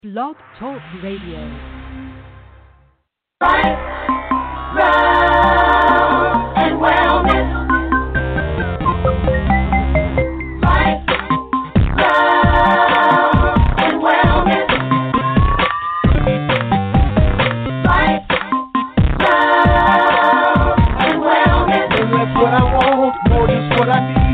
Blog Talk Radio. Life, love, and wellness. Life, love, and wellness. Life, love, and wellness. And that's what I want, more just what I need.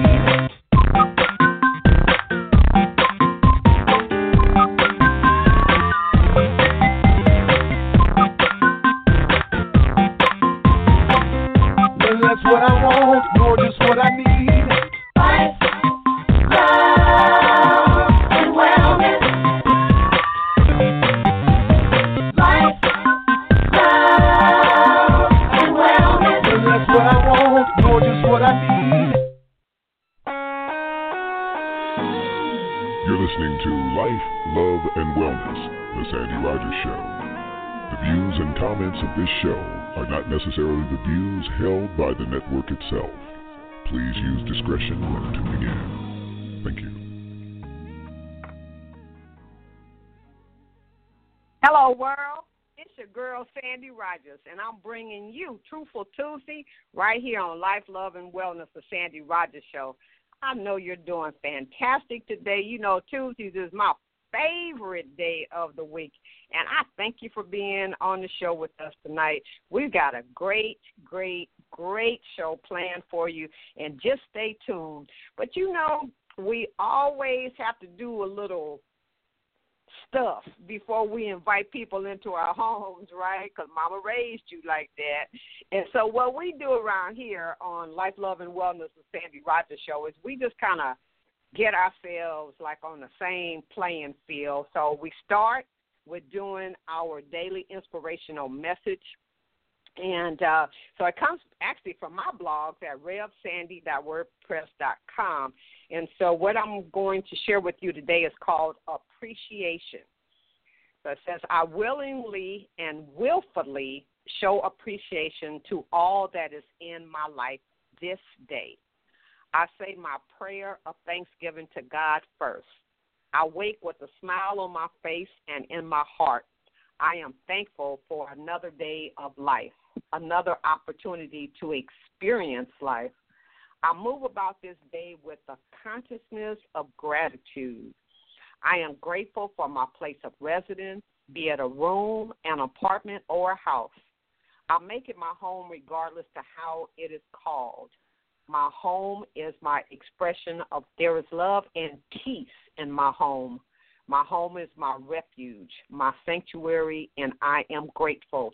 That's what I want, more just what I need. Life, love, and wellness. Life, love, and wellness. That's what I want, more just what I need. You're listening to Life, Love, and Wellness, The Sandy Rogers Show. The views and comments of this show are not necessarily the views held by the network itself. Please use discretion when tuning in. Thank you. Hello, world. It's your girl, Sandy Rogers, and I'm bringing you Truthful Tuesday right here on Life, Love, and Wellness, The Sandy Rogers Show. I know you're doing fantastic today. You know, Tuesdays is my favorite day of the week, and I thank you for being on the show with us tonight. We've got a great show planned for you, and just stay tuned. But you know, we always have to do a little stuff before we invite people into our homes, right? Because Mama raised you like that. And so what we do around here on Life, Love, and Wellness, the Sandy Rogers Show, is we just kind of get ourselves like on the same playing field. So we start with doing our daily inspirational message. And so it comes actually from my blogs at revsandy.wordpress.com. And so what I'm going to share with you today is called appreciation. So it says, I willingly and willfully show appreciation to all that is in my life this day. I say my prayer of thanksgiving to God first. I wake with a smile on my face and in my heart. I am thankful for another day of life, another opportunity to experience life. I move about this day with a consciousness of gratitude. I am grateful for my place of residence, be it a room, an apartment, or a house. I make it my home regardless to how it is called. My home is my expression of there is love and peace in my home. My home is my refuge, my sanctuary, and I am grateful.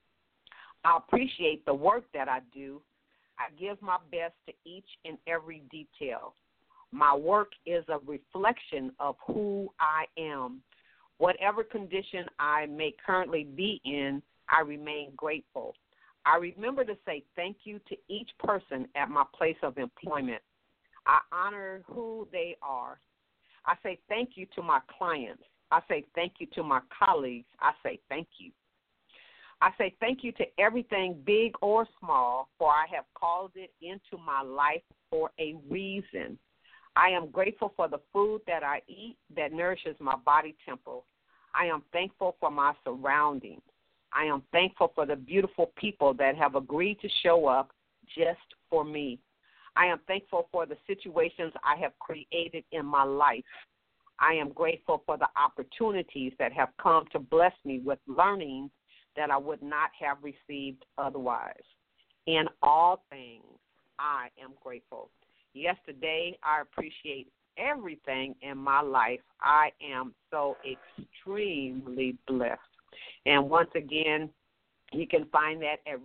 I appreciate the work that I do. I give my best to each and every detail. My work is a reflection of who I am. Whatever condition I may currently be in, I remain grateful. I remember to say thank you to each person at my place of employment. I honor who they are. I say thank you to my clients. I say thank you to my colleagues. I say thank you. I say thank you to everything big or small, for I have called it into my life for a reason. I am grateful for the food that I eat that nourishes my body temple. I am thankful for my surroundings. I am thankful for the beautiful people that have agreed to show up just for me. I am thankful for the situations I have created in my life. I am grateful for the opportunities that have come to bless me with learning that I would not have received otherwise. In all things, I am grateful. Yesterday, I appreciate everything in my life. I am so extremely blessed. And once again, you can find that at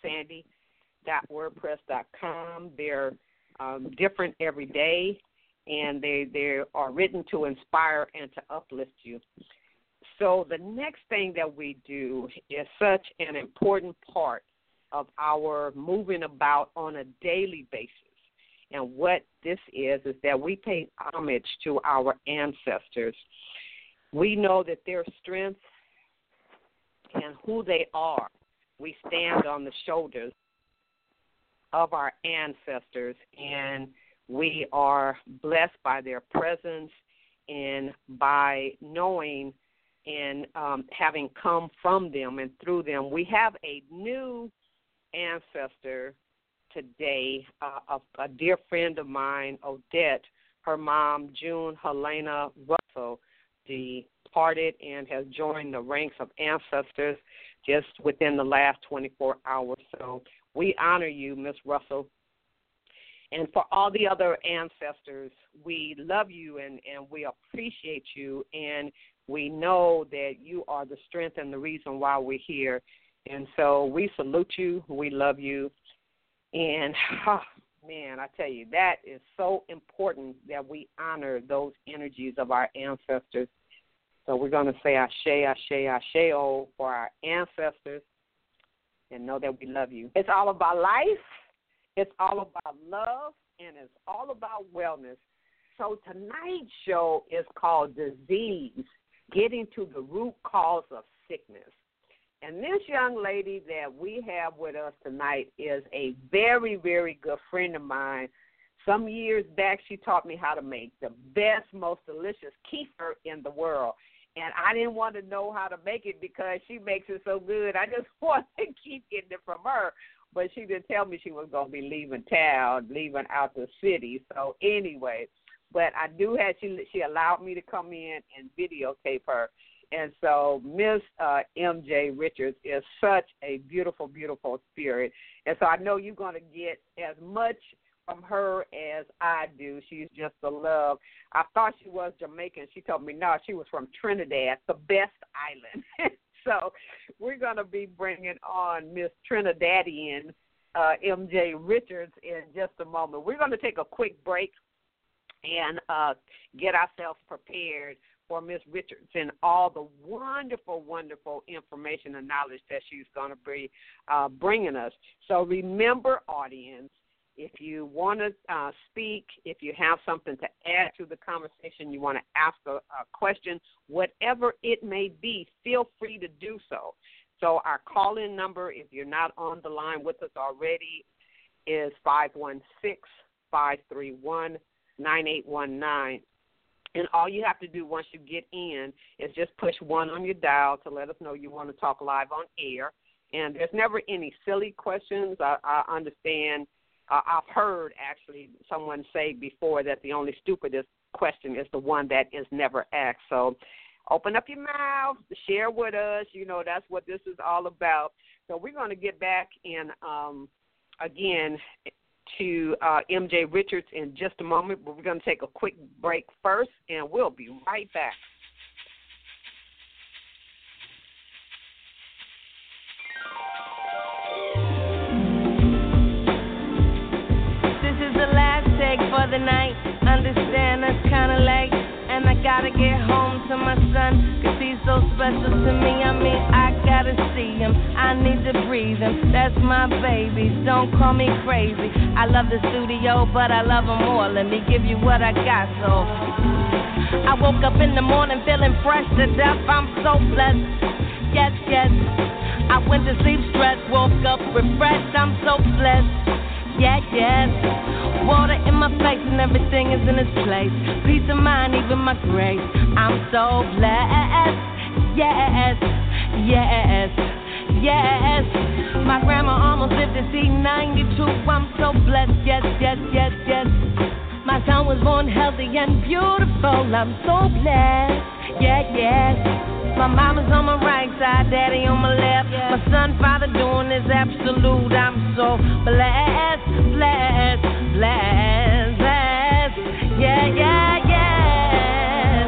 revsandy.wordpress.com. They're different every day, and they are written to inspire and to uplift you. So the next thing that we do is such an important part of our moving about on a daily basis. And what this is that we pay homage to our ancestors. We know that their strength and who they are. We stand on the shoulders of our ancestors, and we are blessed by their presence and by knowing and having come from them and through them. We have a new ancestor today, a dear friend of mine, Odette. Her mom, June Helena Russell, departed and has joined the ranks of ancestors just within the last 24 hours. So we honor you, Miss Russell. And for all the other ancestors, we love you and we appreciate you, and we know that you are the strength and the reason why we're here. And so we salute you. We love you. And, man, I tell you, that is so important that we honor those energies of our ancestors. So we're going to say Ashe, Ashe, Ashe-O for our ancestors and know that we love you. It's all about life. It's all about love, and it's all about wellness. So tonight's show is called Disease, Getting to the Root Cause of Sickness. And this young lady that we have with us tonight is a very, very good friend of mine. Some years back, she taught me how to make the best, most delicious kefir in the world. And I didn't want to know how to make it because she makes it so good. I just wanted to keep getting it from her. But she didn't tell me she was going to be leaving town, leaving out the city. So anyway, but I do have, she allowed me to come in and videotape her. And so Miss MJ Richards is such a beautiful, beautiful spirit. And so I know you're going to get as much from her as I do. She's just a love. I thought she was Jamaican. She told me, no, she was from Trinidad, the best island. So we're going to be bringing on Miss Trinidadian MJ Richards in just a moment. We're going to take a quick break and get ourselves prepared for Miss Richards and all the wonderful, wonderful information and knowledge that she's going to be bringing us. So remember, audience, if you want to speak, if you have something to add to the conversation, you want to ask a question, whatever it may be, feel free to do so. So our call-in number, if you're not on the line with us already, is 516-531-9819. And all you have to do once you get in is just push 1 on your dial to let us know you want to talk live on air. And there's never any silly questions. I understand. I've heard, actually, someone say before that the only stupidest question is the one that is never asked. So open up your mouth, share with us. You know, that's what this is all about. So we're going to get back in, again, to MJ Richards in just a moment, but we're going to take a quick break first, and we'll be right back. For the night, understand that's kinda late, and I gotta get home to my son, 'cause he's so special to me. I mean, I gotta see him, I need to breathe him, that's my baby, don't call me crazy. I love the studio, but I love him more, let me give you what I got. So I woke up in the morning feeling fresh to death, I'm so blessed, yes, yes. I went to sleep stressed, woke up refreshed, I'm so blessed. Yeah, yes. Water in my face and everything is in its place. Peace of mind, even my grace. I'm so blessed. Yes, yes, yes. My grandma almost lived to see 92. I'm so blessed. Yes, yes, yes, yes. My son was born healthy and beautiful. I'm so blessed. Yeah, yes. My mama's on my right side, daddy on my left. My son, father doing is absolute. I'm so blessed, blessed, blessed, blessed. Yeah, yeah, yes.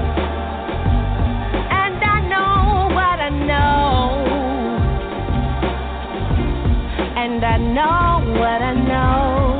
And I know what I know. And I know what I know.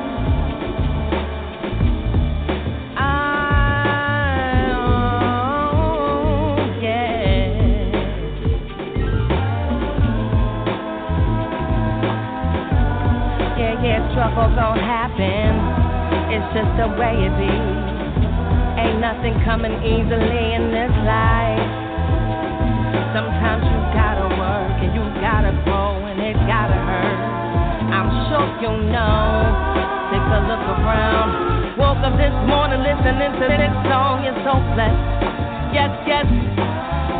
Trouble gon' happen, it's just the way it be. Ain't nothing coming easily in this life. Sometimes you gotta work and you gotta grow and it gotta hurt. I'm sure you know, take a look around. Woke up this morning listening to this song, you're so blessed. Yes, yes,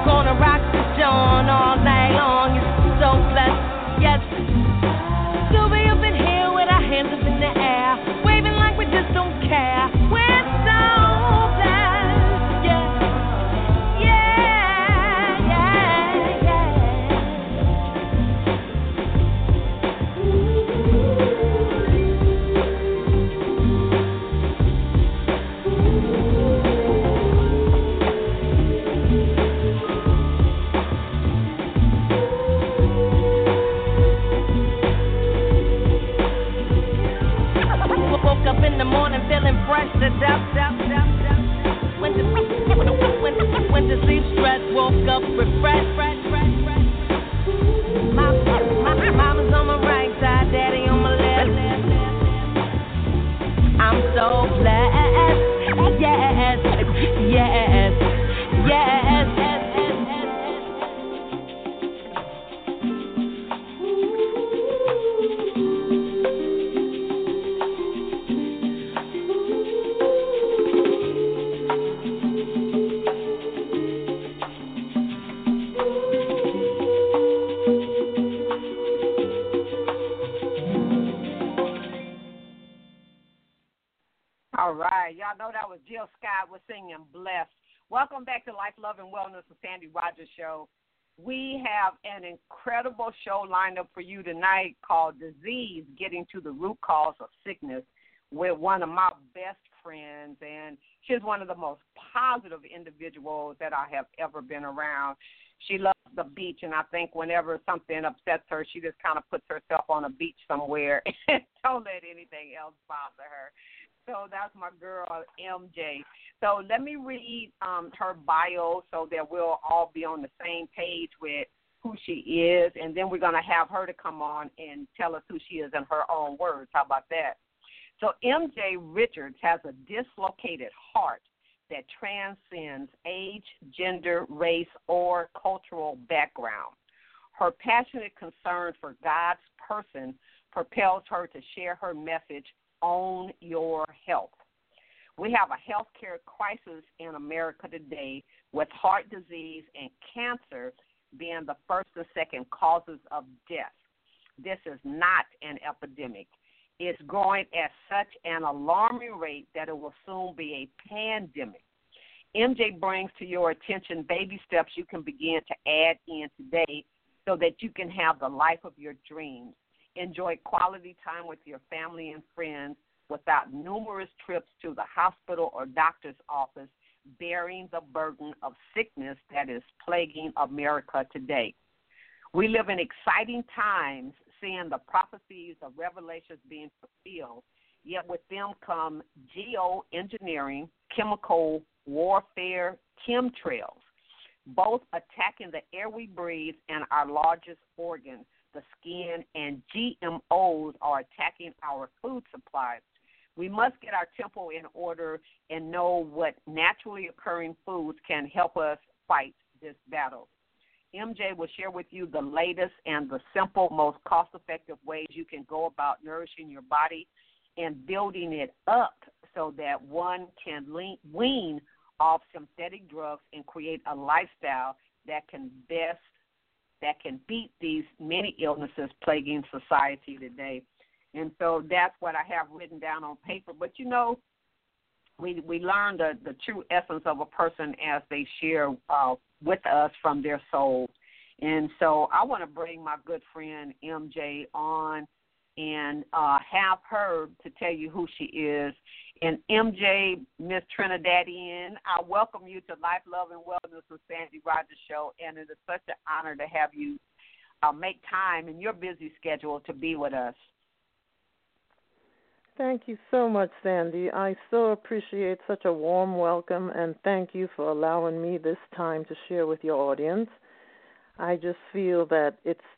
wake up refreshed. My mama's on my right side, daddy on my left. I'm so blessed. Yes, yes, yes. All right. Y'all know that was Jill Scott was singing Blessed. Welcome back to Life, Love, and Wellness with Sandy Rogers Show. We have an incredible show lined up for you tonight called Disease, Getting to the Root Cause of Sickness, with one of my best friends, and she's one of the most positive individuals that I have ever been around. She loves the beach, and I think whenever something upsets her, she just kind of puts herself on a beach somewhere and don't let anything else bother her. So that's my girl, MJ. So let me read her bio so that we'll all be on the same page with who she is, and then we're going to have her to come on and tell us who she is in her own words. How about that? So MJ Richards has a dislocated heart that transcends age, gender, race, or cultural background. Her passionate concern for God's person propels her to share her message, Own Your Health. We have a healthcare crisis in America today, with heart disease and cancer being the first and second causes of death. This is not an epidemic. It's growing at such an alarming rate that it will soon be a pandemic. MJ brings to your attention baby steps you can begin to add in today so that you can have the life of your dreams. Enjoy quality time with your family and friends without numerous trips to the hospital or doctor's office, bearing the burden of sickness that is plaguing America today. We live in exciting times, seeing the prophecies of Revelations being fulfilled, yet with them come geoengineering, chemical warfare, chemtrails, both attacking the air we breathe and our largest organ, the skin, and GMOs are attacking our food supply. We must get our temple in order and know what naturally occurring foods can help us fight this battle. MJ will share with you the latest and the simple, most cost-effective ways you can go about nourishing your body and building it up so that one can wean off synthetic drugs and create a lifestyle that can beat these many illnesses plaguing society today. And so that's what I have written down on paper. But, you know, we learn the true essence of a person as they share with us from their soul. And so I want to bring my good friend MJ on and have her to tell you who she is. And MJ, Miss Trinidadian, I welcome you to Life, Love, and Wellness with Sandy Rogers Show, and it is such an honor to have you make time in your busy schedule to be with us. Thank you so much, Sandy. I so appreciate such a warm welcome, and thank you for allowing me this time to share with your audience. I just feel that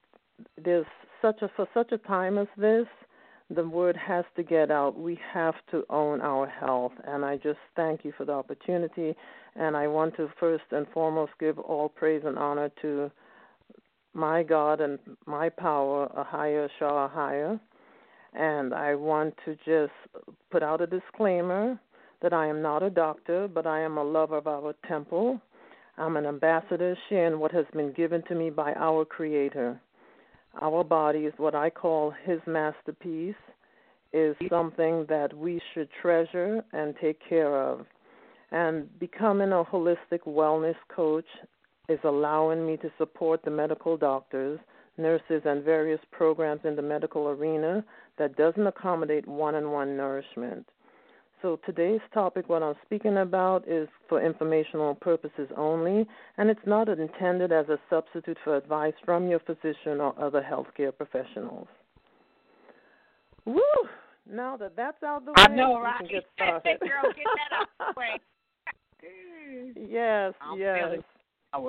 for such a time as this, the word has to get out. We have to own our health, and I just thank you for the opportunity. And I want to first and foremost give all praise and honor to my God and my power, Ahaya Shah Ahaya. And I want to just put out a disclaimer that I am not a doctor, but I am a lover of our temple. I'm an ambassador sharing what has been given to me by our Creator. Our body is what I call His masterpiece, is something that we should treasure and take care of. And becoming a holistic wellness coach is allowing me to support the medical doctors, nurses, and various programs in the medical arena that doesn't accommodate one-on-one nourishment. So today's topic, what I'm speaking about, is for informational purposes only, and it's not intended as a substitute for advice from your physician or other healthcare professionals. Woo! Now that that's out the way, I know, right? we can get started. Girl, get that out the way. Yes, I'm yes. feeling power.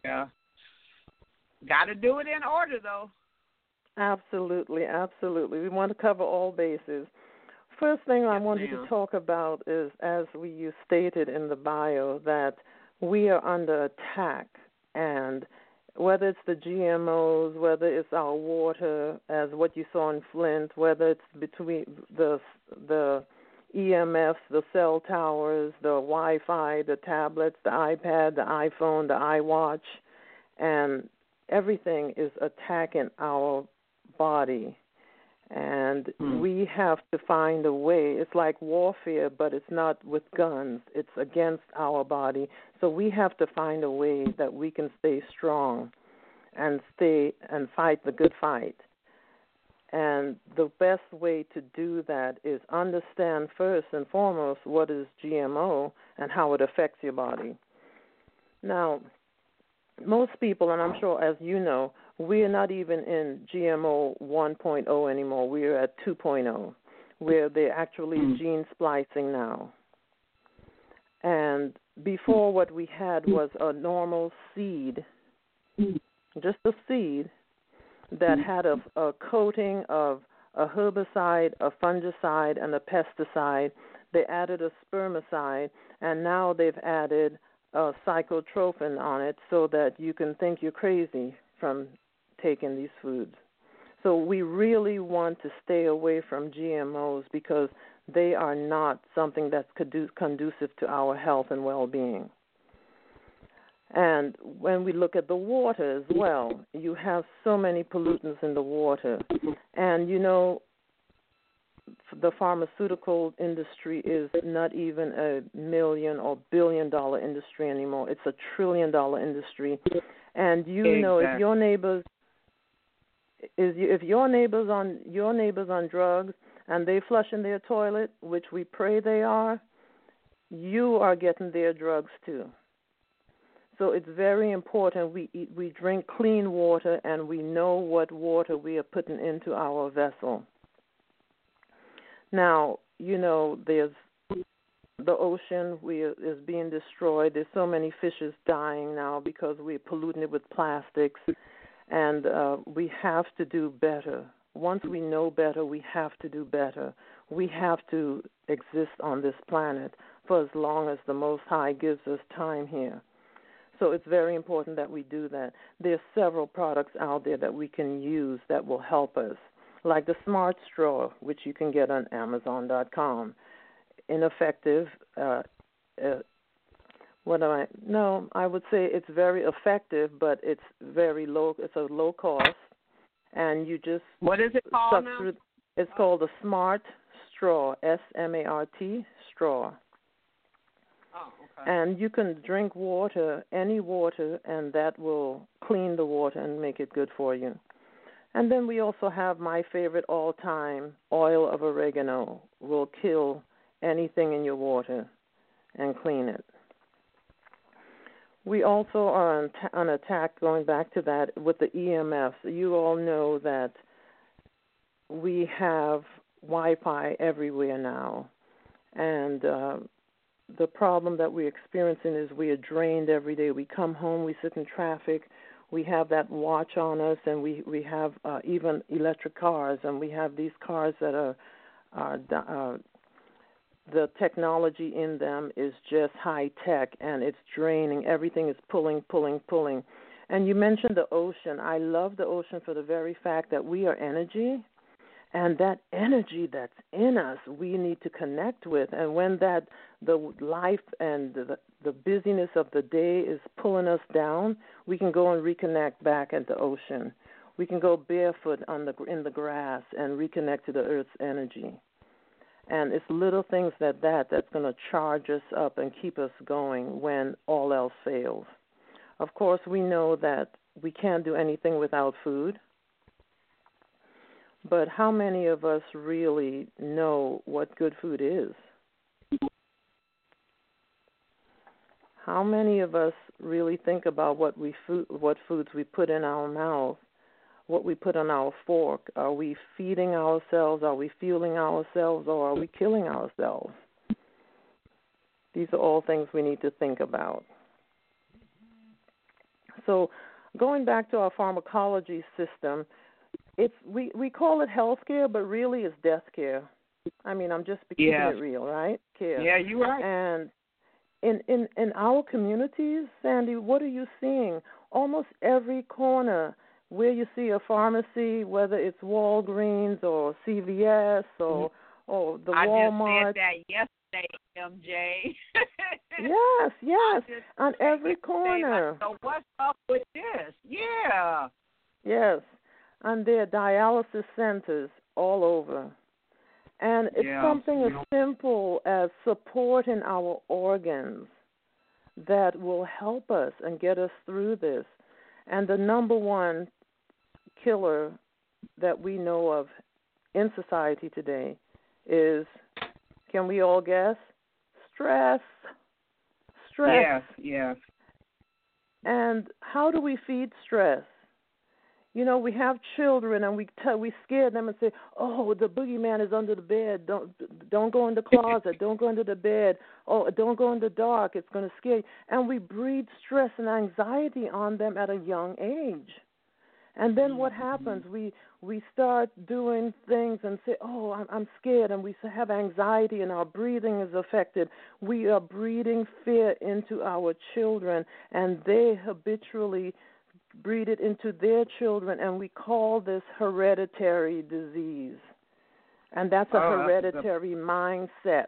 Yeah. Got to do it in order, though. Absolutely, absolutely. We want to cover all bases. First thing I wanted to talk about is, as you stated in the bio, that we are under attack, and whether it's the GMOs, whether it's our water, as what you saw in Flint, whether it's between the EMFs, the cell towers, the Wi-Fi, the tablets, the iPad, the iPhone, the iWatch, and everything is attacking our body. And we have to find a way. It's like warfare, but it's not with guns. It's against our body. So we have to find a way that we can stay strong and fight the good fight. And the best way to do that is understand first and foremost what is GMO and how it affects your body. Now, most people, and I'm sure as you know, we are not even in GMO 1.0 anymore. We are at 2.0, where they're actually gene splicing now. And before, what we had was a normal seed, just a seed that had a coating of a herbicide, a fungicide, and a pesticide. They added a spermicide, and now they've added a psychotrophin on it so that you can think you're crazy from taking these foods. So we really want to stay away from GMOs because they are not something that's conducive to our health and well-being. And when we look at the water as well, you have so many pollutants in the water. And, you know, the pharmaceutical industry is not even a $1 or $1 billion industry anymore. It's a $1 trillion industry. And you know, if your neighbors on drugs and they flush in their toilet, which we pray they are, you are getting their drugs too. So it's very important we drink clean water and we know what water we are putting into our vessel. Now, you know, there's the ocean is being destroyed. There's so many fishes dying now because we're polluting it with plastics, and we have to do better. Once we know better, we have to do better. We have to exist on this planet for as long as the Most High gives us time here. So it's very important that we do that. There's several products out there that we can use that will help us, like the Smart Straw, which you can get on Amazon.com. Ineffective. I would say it's very effective, but it's very low. It's a low cost, and you just what is it called now? It's called the Smart Straw, SMART straw. Oh, okay. And you can drink water, any water, and that will clean the water and make it good for you. And then we also have my favorite all-time, oil of oregano. Will kill anything in your water and clean it. We also are on attack, going back to that, with the EMFs. You all know that we have Wi-Fi everywhere now. And the problem that we're experiencing is we are drained every day. We come home, we sit in traffic, we have that watch on us, and we have even electric cars, and we have these cars that are the technology in them is just high tech, and it's draining. Everything is pulling. And you mentioned the ocean. I love the ocean for the very fact that we are energy, and that energy that's in us we need to connect with. And when the life and the busyness of the day is pulling us down, we can go and reconnect back at the ocean. We can go barefoot in the grass and reconnect to the earth's energy. And it's little things that's going to charge us up and keep us going when all else fails. Of course, we know that we can't do anything without food. But how many of us really know what good food is? How many of us really think about what foods we put in our mouth, what we put on our fork? Are we feeding ourselves? Are we fueling ourselves? Or are we killing ourselves? These are all things we need to think about. So going back to our pharmacology system, we call it health care, but really it's death care. I mean, I'm just keeping it real, right? Care. Yeah, you're right. And in our communities, Sandy, what are you seeing? Almost every corner where you see a pharmacy, whether it's Walgreens or CVS or the Walmart. I just said that yesterday, MJ. Yes, on every corner. Like, so what's up with this? Yeah. Yes, and there are dialysis centers all over. And it's something as simple as supporting our organs that will help us and get us through this. And the number one killer that we know of in society today is, can we all guess? Stress. Yes. And how do we feed stress? You know, we have children and we scare them and say, "Oh, the boogeyman is under the bed. Don't go in the closet. Don't go into the bed. Oh, don't go in the dark. It's going to scare you." And we breed stress and anxiety on them at a young age. And then what happens? We start doing things and say, "Oh, I'm scared," and we have anxiety and our breathing is affected. We are breeding fear into our children, and they habitually breed it into their children, and we call this hereditary disease. And that's a hereditary mindset.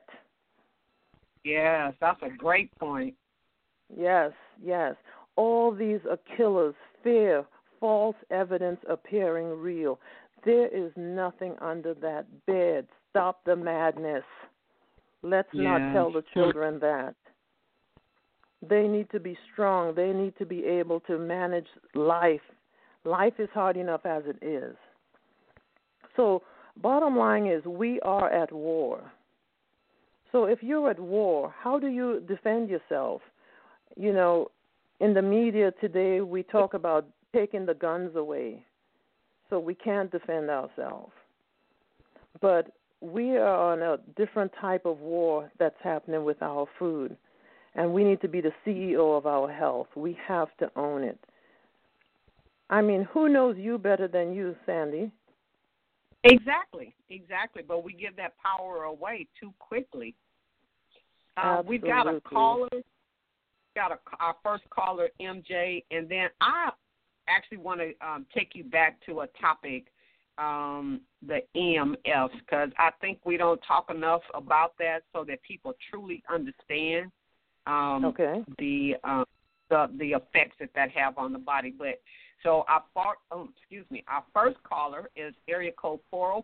Yes, that's a great point. Yes. All these are killers: fear, false evidence appearing real. There is nothing under that bed. Stop the madness. Let's not tell the children that. They need to be strong. They need to be able to manage life. Life is hard enough as it is. So bottom line is, we are at war. So if you're at war, how do you defend yourself? You know, in the media today, we talk about taking the guns away, so we can't defend ourselves. But we are on a different type of war that's happening with our food. And we need to be the CEO of our health. We have to own it. I mean, who knows you better than you, Sandy? Exactly. But we give that power away too quickly. We've got a caller. Our first caller, MJ, and then I actually want to take you back to a topic, the EMFs, because I think we don't talk enough about that so that people truly understand the effects that have on the body. But so our first caller is area code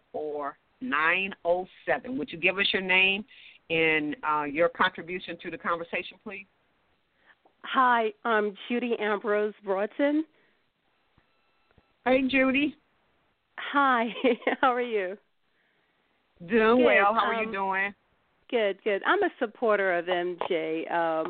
404-907. Would you give us your name and your contribution to the conversation, please? Hi, I'm Judy Ambrose Broughton. Hey, Judy. Hi, how are you? Doing Good. well. How are you doing? Good. I'm a supporter of MJ.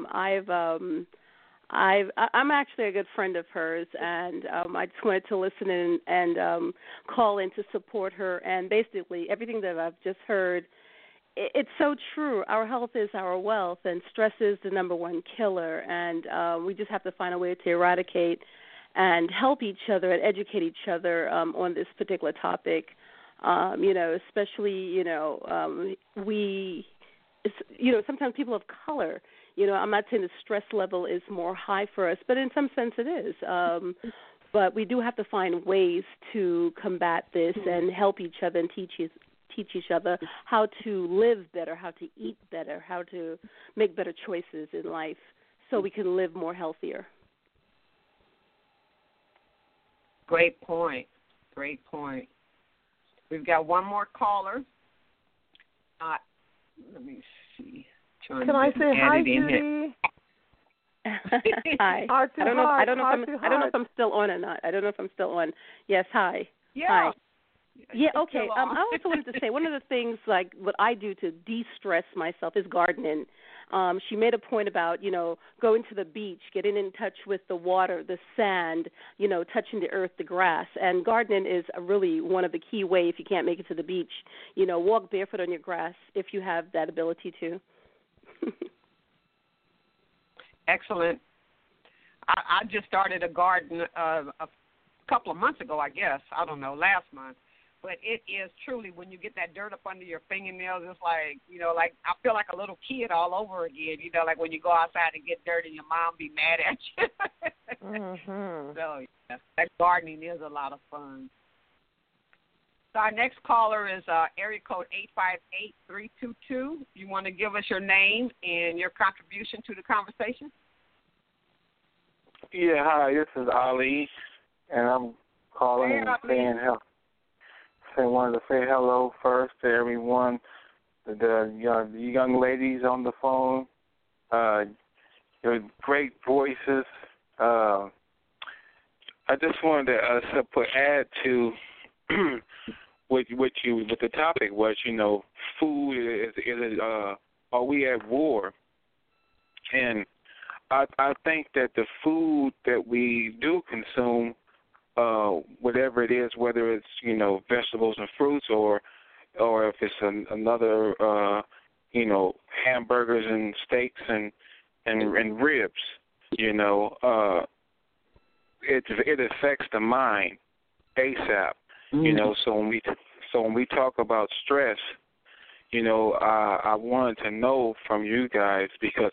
I'm actually a good friend of hers, and I just wanted to listen in and call in to support her. And basically, everything that I've just heard, it's so true. Our health is our wealth, and stress is the number one killer. And we just have to find a way to eradicate and help each other and educate each other on this particular topic. Especially, sometimes people of color, I'm not saying the stress level is more high for us, but in some sense it is. But we do have to find ways to combat this and help each other and teach each other how to live better, how to eat better, how to make better choices in life so we can live more healthier. Great point. We've got one more caller. Let me see. Can I say hi, Judy? Hi. I don't know if I'm still on or not. I don't know if I'm still on. Yes, hi. Yeah. Hi. Yeah, okay. I also wanted to say one of the things, like what I do to de-stress myself is gardening. She made a point about, going to the beach, getting in touch with the water, the sand, touching the earth, the grass. And gardening is really one of the key ways if you can't make it to the beach. Walk barefoot on your grass if you have that ability to. Excellent. I just started a garden a couple of months ago, I guess. I don't know, last month. But it is truly, when you get that dirt up under your fingernails, it's like, like I feel like a little kid all over again. Like when you go outside and get dirty and your mom be mad at you. Mm-hmm. So, yeah, that gardening is a lot of fun. So our next caller is area code 858-322. You want to give us your name and your contribution to the conversation? Yeah, hi, this is Ali, and I'm calling and saying hello. I wanted to say hello first to everyone, the young ladies on the phone, your great voices. I just wanted to add to what the topic was. Food is are we at war? And I think that the food that we do consume, whatever it is, whether it's vegetables and fruits, or if it's another hamburgers and steaks and ribs, it affects the mind ASAP. So when we talk about stress, I wanted to know from you guys, because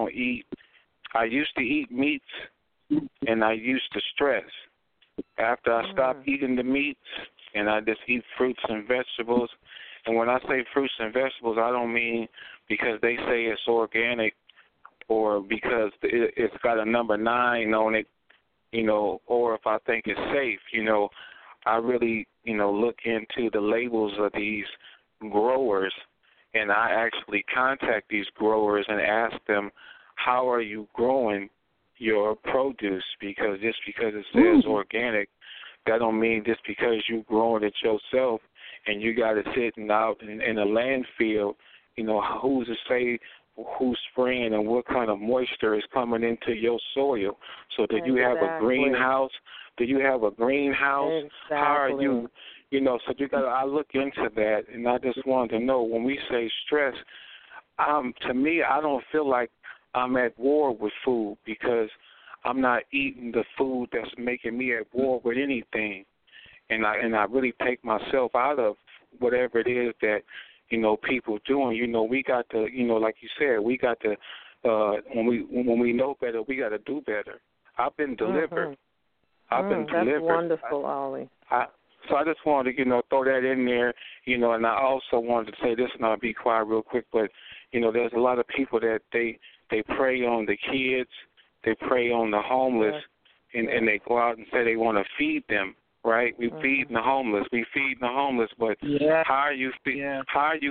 I used to eat meats and I used to stress. After I stopped eating the meats and I just eat fruits and vegetables, and when I say fruits and vegetables, I don't mean because they say it's organic or because it's got a number 9 on it, or if I think it's safe. I really, look into the labels of these growers, and I actually contact these growers and ask them, how are you growing your produce? Because just because it says organic, that don't mean just because you're growing it yourself and you got it sitting out in a landfill, who's to say who's spraying and what kind of moisture is coming into your soil. So do you have a greenhouse? Do you have a greenhouse? Exactly. How are you, so I look into that, and I just wanted to know, when we say stress, to me, I don't feel like I'm at war with food, because I'm not eating the food that's making me at war with anything. And I really take myself out of whatever it is that, people doing. We got to, like you said, we got to, when we know better, we got to do better. I've been delivered. I've been delivered. That's wonderful, Ollie. So I just wanted to, throw that in there, and I also wanted to say this, and I'll be quiet real quick, but, there's a lot of people that they prey on the kids, they prey on the homeless, and they go out and say they want to feed them, right? We feeding the homeless, but how are you feeding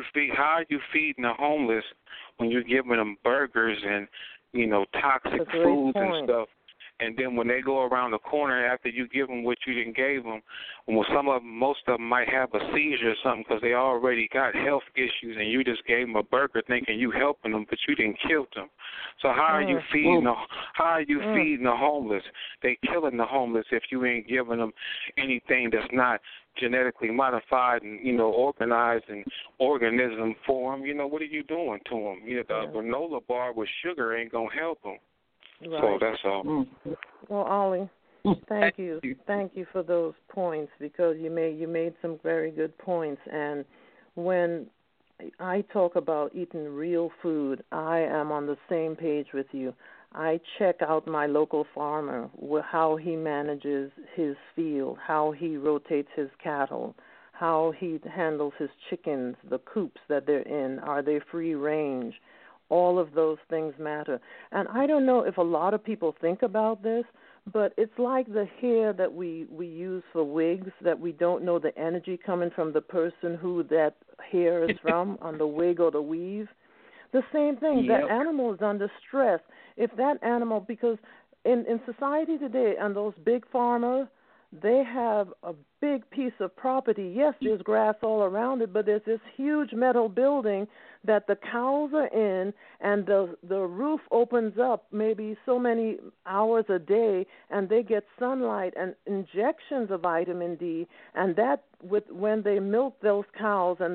the homeless when you're giving them burgers and, toxic foods and stuff? And then when they go around the corner after you give them what you didn't give them, most of them might have a seizure or something because they already got health issues, and you just gave them a burger thinking you helping them, but you didn't kill them. So how are you feeding the homeless? They killing the homeless if you ain't giving them anything that's not genetically modified and organized in organism form. What are you doing to them? The granola bar with sugar ain't gonna help them. Right. So that's all. Well, Ollie, thank you. Thank you for those points, because you made some very good points. And when I talk about eating real food, I am on the same page with you. I check out my local farmer, how he manages his field, how he rotates his cattle, how he handles his chickens, the coops that they're in, are they free range? All of those things matter. And I don't know if a lot of people think about this, but it's like the hair that we use for wigs, that we don't know the energy coming from the person who that hair is from on the wig or the weave. The same thing, the animal is under stress. If that animal, because in society today, and those big farmers, they have a big piece of property. Yes, there's grass all around it, but there's this huge metal building that the cows are in, and the roof opens up maybe so many hours a day, and they get sunlight and injections of vitamin D, and that when they milk those cows and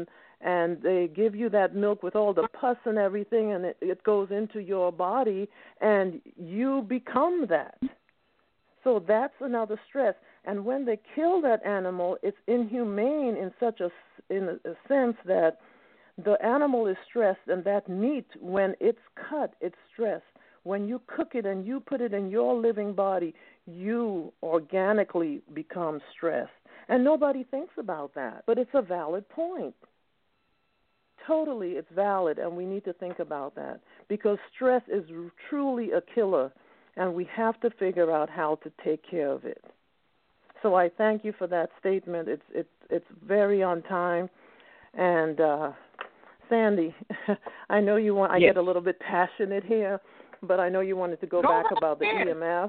and they give you that milk with all the pus and everything, and it goes into your body, and you become that. So that's another stress. And when they kill that animal, it's inhumane in in a sense that the animal is stressed, and that meat, when it's cut, it's stressed. When you cook it and you put it in your living body, you organically become stressed. And nobody thinks about that, but it's a valid point. Totally, it's valid, and we need to think about that because stress is truly a killer, and we have to figure out how to take care of it. So I thank you for that statement. It's very on time. And Sandy, I know you want. I Yes. get a little bit passionate here, but I know you wanted to go back about the EMF.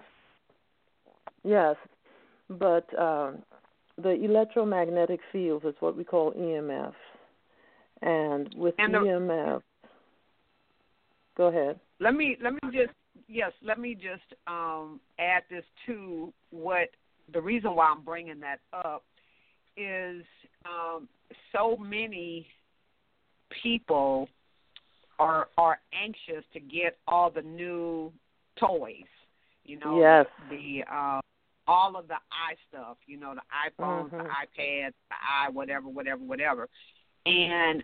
Yes, but the electromagnetic fields is what we call EMF. And with EMF, go ahead. Let me just add this to what the reason why I'm bringing that up is so many people are anxious to get all the new toys, Yes. the all of the stuff, the iPhones, the iPads, the whatever. And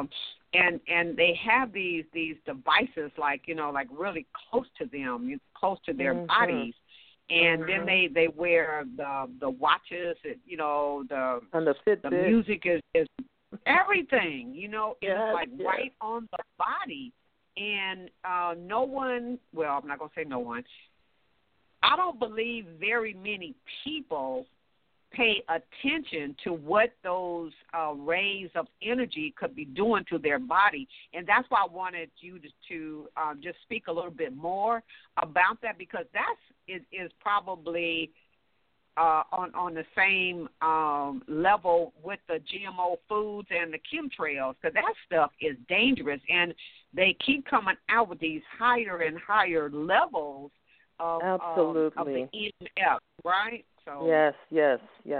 they have these devices like really close to them, close to their bodies, and then they wear the watches, and the Fitbit. The music is everything, it's like yes. right on the body, and no one. Well, I'm not gonna say no one. I don't believe very many people pay attention to what those rays of energy could be doing to their body. And that's why I wanted you to just speak a little bit more about that, because that is probably on the same level with the GMO foods and the chemtrails, because that stuff is dangerous. And they keep coming out with these higher and higher levels of the EMF, right? So. Yes.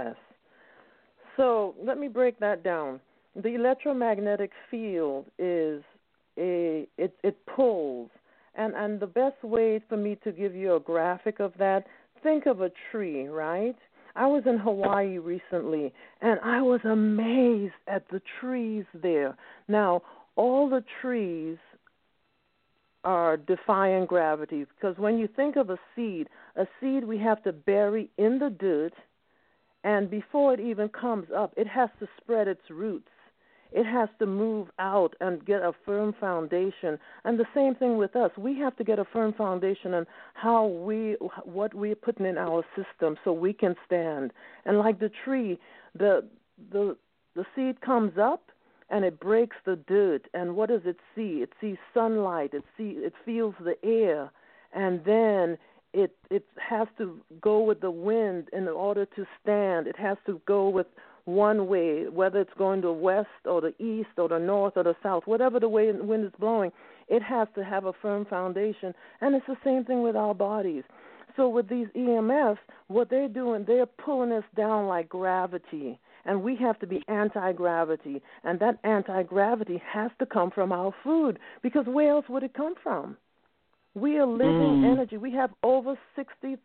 So let me break that down. The electromagnetic field is it pulls, and the best way for me to give you a graphic of that, think of a tree, right? I was in Hawaii recently, and I was amazed at the trees there. Now, all the trees are defying gravity, because when you think of a seed we have to bury in the dirt, and before it even comes up, it has to spread its roots. It has to move out and get a firm foundation. And the same thing with us. We have to get a firm foundation on what we're putting in our system so we can stand. And like the tree, the seed comes up, and it breaks the dirt, and what does it see? It sees sunlight. It feels the air, and then it has to go with the wind in order to stand. It has to go with one way, whether it's going to the west or the east or the north or the south, whatever the way the wind is blowing. It has to have a firm foundation, and it's the same thing with our bodies. So with these EMFs, what they're doing, they're pulling us down like gravity. And we have to be anti-gravity. And that anti-gravity has to come from our food, because where else would it come from? We are living energy. We have over 60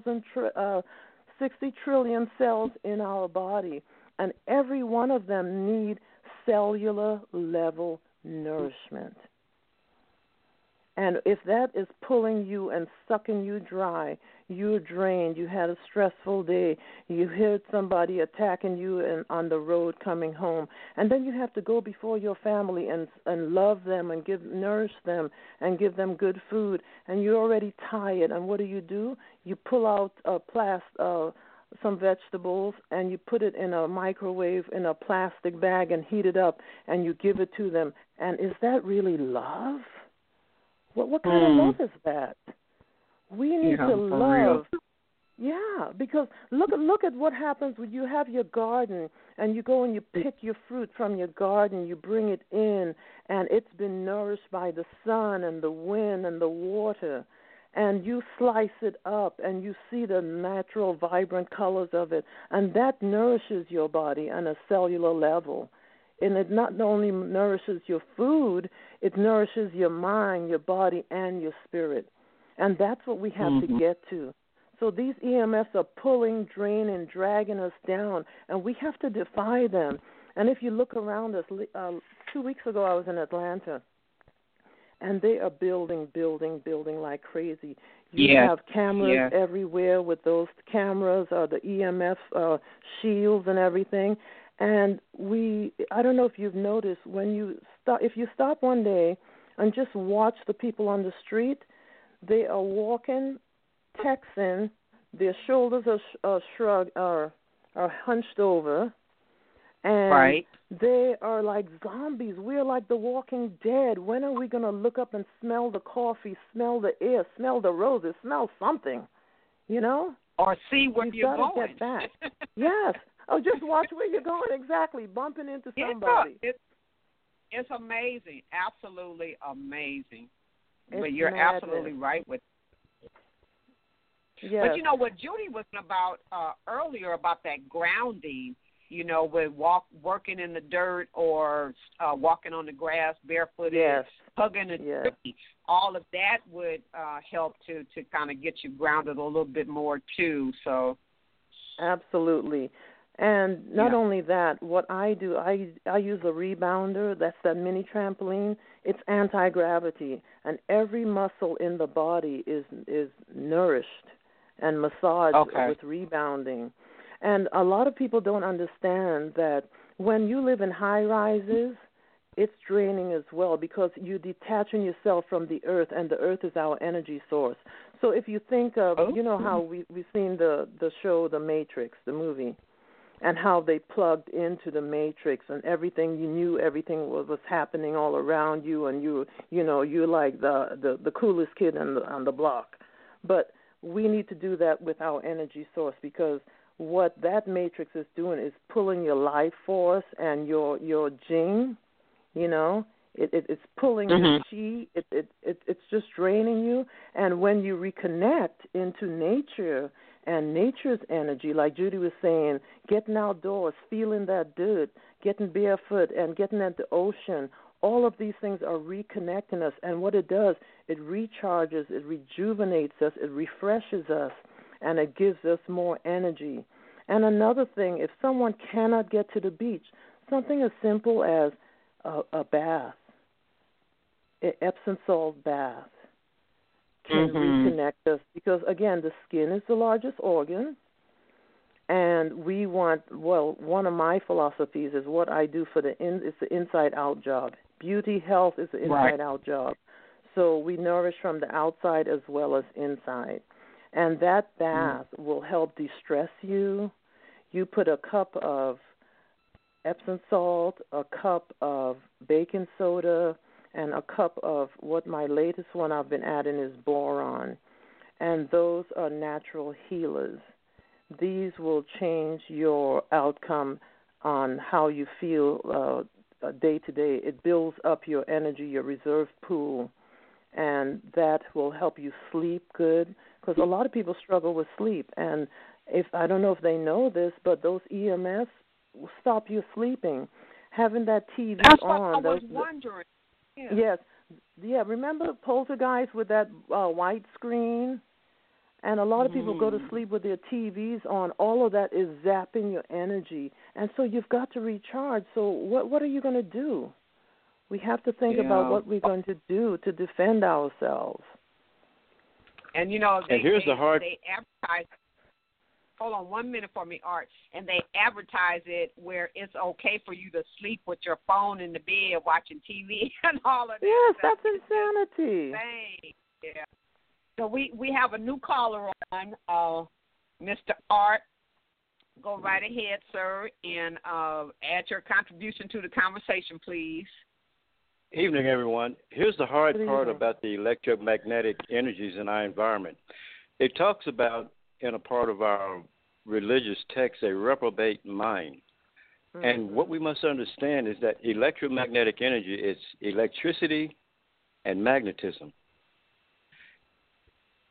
trillion cells in our body, and every one of them need cellular level nourishment. And if that is pulling you and sucking you dry, you're drained, you had a stressful day, you heard somebody attacking you on the road coming home, and then you have to go before your family and love them and nourish them and give them good food, and you're already tired, and what do? You pull out some vegetables and you put it in a microwave in a plastic bag and heat it up, and you give it to them. And is that really love? What kind of love is that? We need to love. Yeah, because look at what happens when you have your garden and you go and you pick your fruit from your garden, you bring it in, and it's been nourished by the sun and the wind and the water, and you slice it up and you see the natural, vibrant colors of it, and that nourishes your body on a cellular level. and it not only nourishes your food, it nourishes your mind, your body, and your spirit. And that's what we have to get to. So these EMFs are pulling, draining, dragging us down, and we have to defy them. And if you look around us, 2 weeks ago I was in Atlanta, and they are building like crazy. You have cameras everywhere with those cameras, the EMF shields and everything. And I don't know if you've noticed, if you stop one day and just watch the people on the street, they are walking, texting, their shoulders are shrugged, are hunched over, and they are like zombies. We're like the walking dead. When are we going to look up and smell the coffee, smell the air, smell the roses, smell something, you know? Or see where you're going. Get back. Yes. Oh, just watch where you're going, exactly, bumping into somebody. It's amazing, absolutely amazing. But You're absolutely right with Yes. But you know what Judy was about earlier about that grounding, you know, with working in the dirt or walking on the grass barefooted, hugging a tree, all of that would help to kind of get you grounded a little bit more too. So absolutely. And not only that, what I do, I use a rebounder. That's that mini trampoline. It's anti-gravity, and every muscle in the body is nourished and massaged with rebounding. And a lot of people don't understand that when you live in high-rises, it's draining as well because you're detaching yourself from the earth, and the earth is our energy source. So if you think of, you know how we've seen the show The Matrix, the movie, and how they plugged into the Matrix and everything, you knew everything was happening all around you, and you're like the coolest kid on the block. But we need to do that with our energy source, because what that matrix is doing is pulling your life force and your jing, you know, it's pulling your chi, it's just draining you. And when you reconnect into nature and nature's energy, like Judy was saying, getting outdoors, feeling that dirt, getting barefoot and getting at the ocean, all of these things are reconnecting us. And what it does, it recharges, it rejuvenates us, it refreshes us, and it gives us more energy. And another thing, if someone cannot get to the beach, something as simple as a bath, an Epsom salt bath, can reconnect us. Because, again, the skin is the largest organ, and we want, one of my philosophies is what I do it's the inside-out job. Beauty, health is the inside-out job. So we nourish from the outside as well as inside. And that bath will help de-stress you. You put a cup of Epsom salt, a cup of baking soda, and a cup of what my latest one I've been adding is boron. And those are natural healers. These will change your outcome on how you feel day to day. It builds up your energy, your reserve pool, and that will help you sleep good, because a lot of people struggle with sleep. And I don't know if they know this, but those EMS will stop you sleeping. Having that TV That's on. That's what I was wondering. Yeah. Yes. Yeah, remember Poltergeist with that white screen? And a lot of people go to sleep with their TVs on. All of that is zapping your energy. And so you've got to recharge. So what are you going to do? We have to think about what we're going to do to defend ourselves. And, you know, and here's the hard... they advertise. Hold on 1 minute for me, Art. And they advertise it where it's okay for you to sleep with your phone in the bed watching TV and all of that. Yes, that's insanity. Yeah. So we have a new caller on, Mr. Art. Go right ahead, sir, and add your contribution to the conversation, please. Evening, everyone. Here's the hard part about the electromagnetic energies in our environment. It talks about, in a part of our religious text, a reprobate mind. And what we must understand is that electromagnetic energy is electricity and magnetism.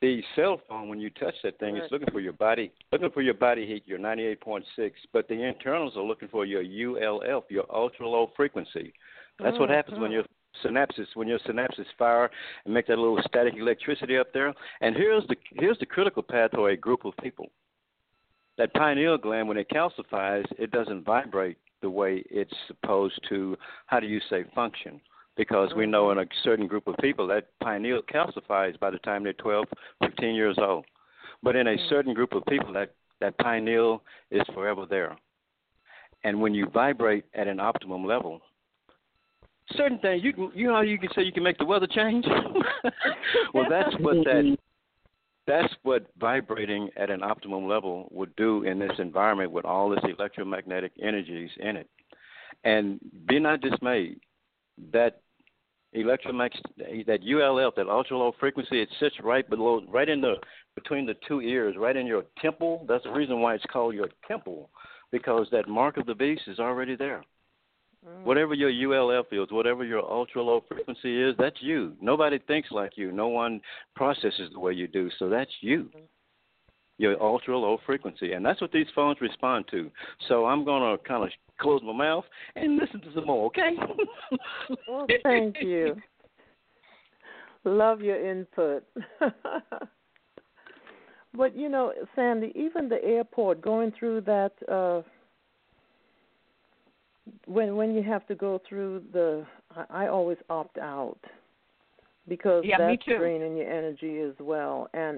the cell phone, when you touch that thing, it's looking for your body heat, your 98.6, but the internals are looking for your ULF, your ultra low frequency. That's what happens when your synapses fire and make that little static electricity up there. And here's the critical path for a group of people. That pineal gland, when it calcifies, it doesn't vibrate the way it's supposed to, function. Because we know in a certain group of people that pineal calcifies by the time they're 12, 15 years old. But in a certain group of people, that pineal is forever there. And when you vibrate at an optimum level, certain things, you can say you can make the weather change? Well, that's what vibrating at an optimum level would do in this environment with all this electromagnetic energies in it. And be not dismayed. That that ULF, that ultra low frequency, it sits right below, between the two ears, right in your temple. That's the reason why it's called your temple, because that mark of the beast is already there. Whatever your ULF is, whatever your ultra low frequency is, that's you. Nobody thinks like you. No one processes the way you do. So that's you. Your ultra low frequency, and that's what these phones respond to. So I'm gonna kind of close my mouth and listen to some more, okay? Well, thank you. Love your input. But Sandy, even the airport, going through that, when you have to go through I always opt out. Because that's draining your energy as well, and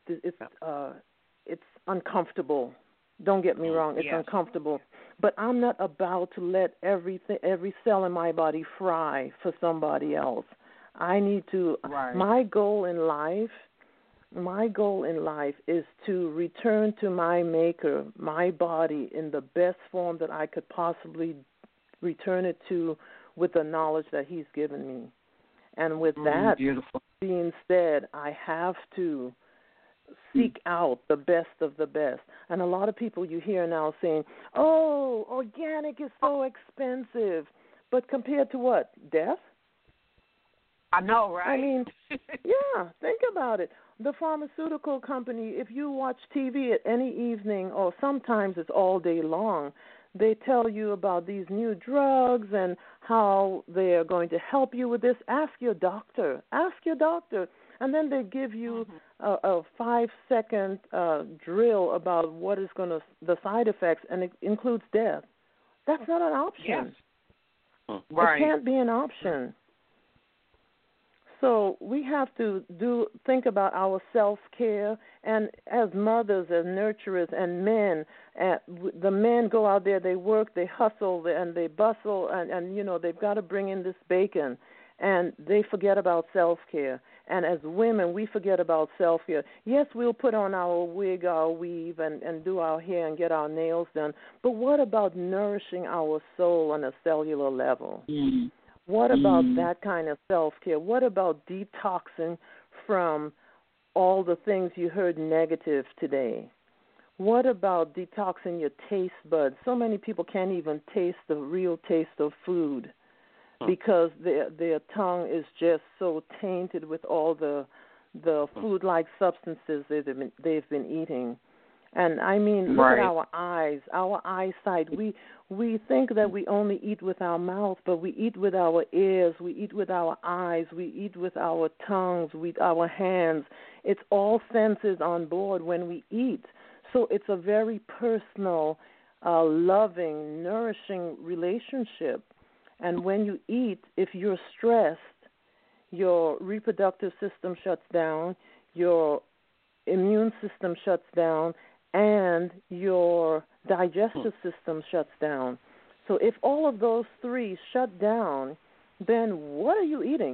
it's uncomfortable. Don't get me wrong, it's uncomfortable. But I'm not about to let every cell in my body fry for somebody else. I need to. Right. My goal in life is to return to my Maker, my body, in the best form that I could possibly return it to, with the knowledge that He's given me. And with that being said, I have to seek out the best of the best. And a lot of people you hear now saying, oh, organic is so expensive. But compared to what? Death? I know, right? I mean, yeah, think about it. The pharmaceutical company, if you watch TV at any evening, or sometimes it's all day long, they tell you about these new drugs and how they are going to help you with this. Ask your doctor. And then they give you a 5-second drill about what is the side effects, and it includes death. That's not an option. Yes. Right. It can't be an option. So we have to think about our self-care, and as mothers, as nurturers, and men, the men go out there, they work, they hustle, and they bustle, and they've got to bring in this bacon, and they forget about self-care. And as women, we forget about self-care. Yes, we'll put on our wig, our weave, and do our hair and get our nails done, but what about nourishing our soul on a cellular level? What about that kind of self-care? What about detoxing from all the things you heard negative today? What about detoxing your taste buds? So many people can't even taste the real taste of food because their tongue is just so tainted with all the food-like substances they've been eating. And I mean, look at our eyes, our eyesight. We think that we only eat with our mouth, but we eat with our ears, we eat with our eyes, we eat with our tongues, with our hands. It's all senses on board when we eat. So it's a very personal, loving, nourishing relationship. And when you eat, if you're stressed, your reproductive system shuts down, your immune system shuts down, and your digestive system shuts down. So if all of those three shut down, then what are you eating?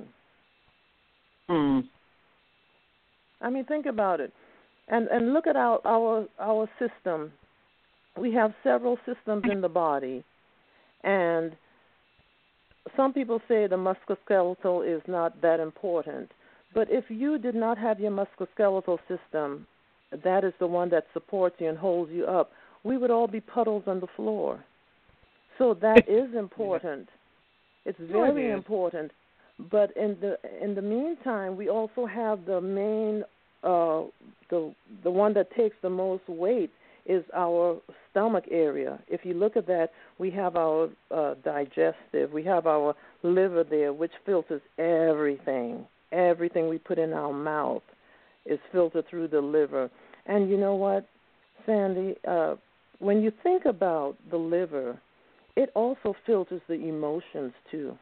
I mean, think about it. And look at our system. We have several systems in the body, and some people say the musculoskeletal is not that important. But if you did not have your musculoskeletal system, that is the one that supports you and holds you up, we would all be puddles on the floor. So that is important. It's very important. But in the meantime, we also have the main the one that takes the most weight is our stomach area. If you look at that, we have our digestive, we have our liver there, which filters everything. Everything we put in our mouth is filtered through the liver. And you know what, Sandy, when you think about the liver, it also filters the emotions too.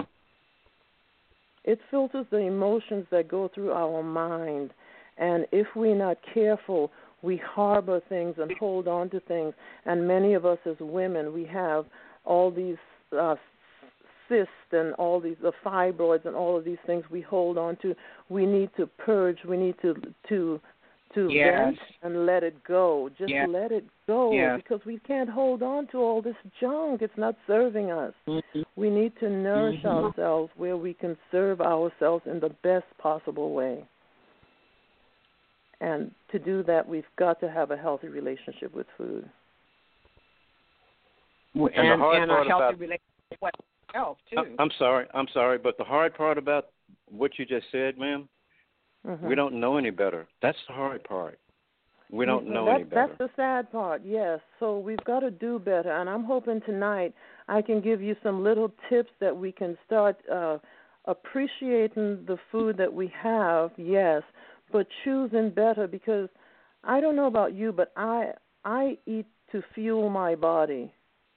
It filters the emotions that go through our mind. And if we're not careful, we harbor things and hold on to things. And many of us as women, we have all these cysts and all these the fibroids and all of these things we hold on to. We need to purge. We need to vent and let it go. Just let it go because we can't hold on to all this junk. It's not serving us. We need to nourish ourselves where we can serve ourselves in the best possible way. And to do that, we've got to have a healthy relationship with food. And a healthy relationship with health, too. I'm sorry, but the hard part about what you just said, ma'am, we don't know any better. That's the hard part. We don't know any better. That's the sad part, yes. So we've got to do better. And I'm hoping tonight I can give you some little tips that we can start appreciating the food that we have, yes, but choosing better, because I don't know about you, but I eat to fuel my body.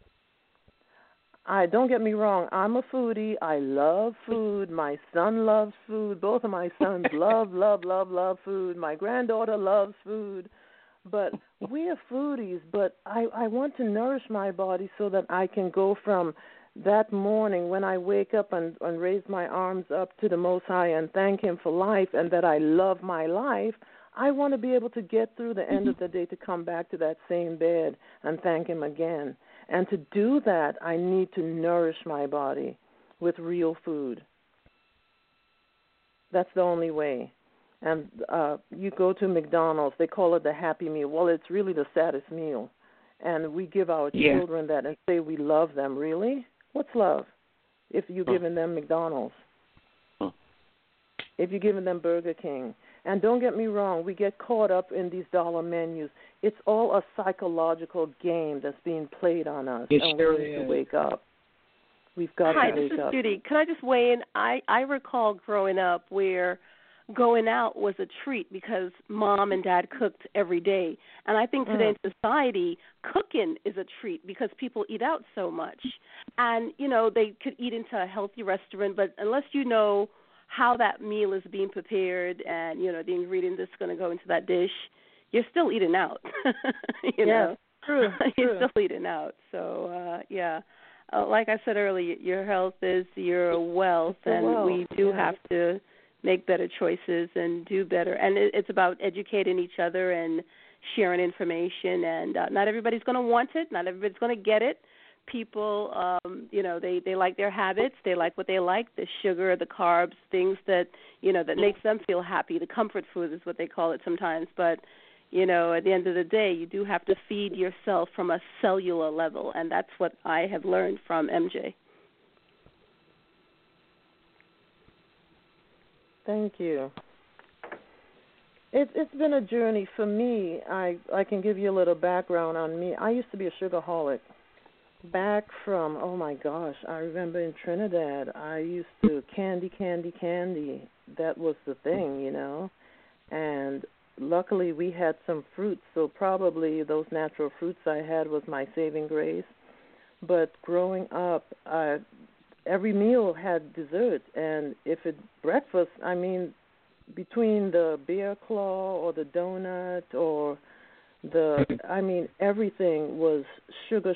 Don't get me wrong, I'm a foodie. I love food. My son loves food. Both of my sons love food. My granddaughter loves food. But we're foodies, but I want to nourish my body so that I can go from that morning when I wake up and raise my arms up to the Most High and thank Him for life and that I love my life. I want to be able to get through the end of the day to come back to that same bed and thank Him again. And to do that, I need to nourish my body with real food. That's the only way. And you go to McDonald's, they call it the Happy Meal. Well, it's really the saddest meal. And we give our children that and say we love them. Really? What's love if you're giving them McDonald's? If you're giving them Burger King? And don't get me wrong, we get caught up in these dollar menus. It's all a psychological game that's being played on us. And we need to wake up. We've got to wake up. Hi, this is Judy. Can I just weigh in? I recall growing up where going out was a treat because mom and dad cooked every day. And I think today in society, cooking is a treat because people eat out so much. And, you know, they could eat into a healthy restaurant, but unless you know how that meal is being prepared and, you know, the ingredient that's going to go into that dish, you're still eating out. you know? True. You're still eating out. So, like I said earlier, your health is your wealth, and we do have to make better choices and do better. And it's about educating each other and sharing information. And not everybody's going to want it. Not everybody's going to get it. People, you know, they like their habits. They like what they like, the sugar, the carbs, things that, you know, that makes them feel happy. The comfort food is what they call it sometimes. But, you know, at the end of the day, you do have to feed yourself from a cellular level. And that's what I have learned from MJ. Thank you. It's been a journey for me. I can give you a little background on me. I used to be a sugarholic. Back from, oh my gosh, I remember in Trinidad, I used to candy. That was the thing, you know. And luckily we had some fruits, so probably those natural fruits I had was my saving grace. But growing up, every meal had dessert, and if it's breakfast, I mean, between the bear claw or the donut or everything was sugar,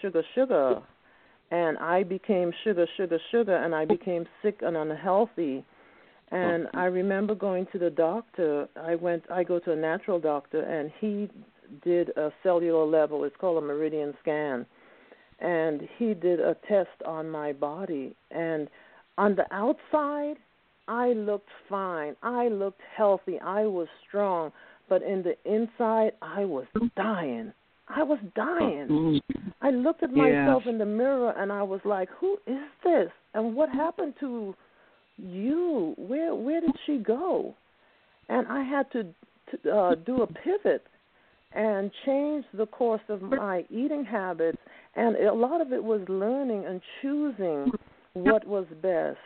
and I became sugar, and I became sick and unhealthy. And I remember going to the doctor. I go to a natural doctor, and he did a cellular level. It's called a meridian scan. And he did a test on my body. And on the outside, I looked fine. I looked healthy. I was strong. But in the inside, I was dying. I looked at myself in the mirror, and I was like, who is this? And what happened to you? Where did she go? and I had to do a pivot and change the course of my eating habits, and a lot of it was learning and choosing what was best.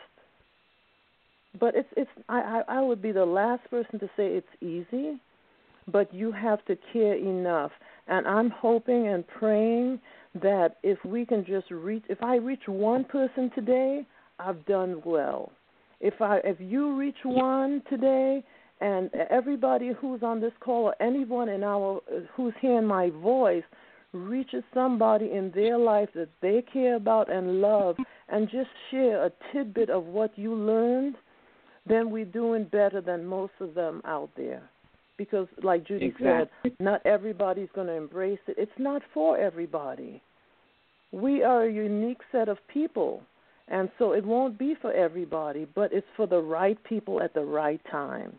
But I would be the last person to say it's easy, but you have to care enough. And I'm hoping and praying that if we can just if I reach one person today, I've done well. If you reach one today, and everybody who's on this call or anyone who's hearing my voice reaches somebody in their life that they care about and love, and just share a tidbit of what you learned, then we're doing better than most of them out there. Because, like Judy said, not everybody's going to embrace it. It's not for everybody. We are a unique set of people, and so it won't be for everybody, but it's for the right people at the right time.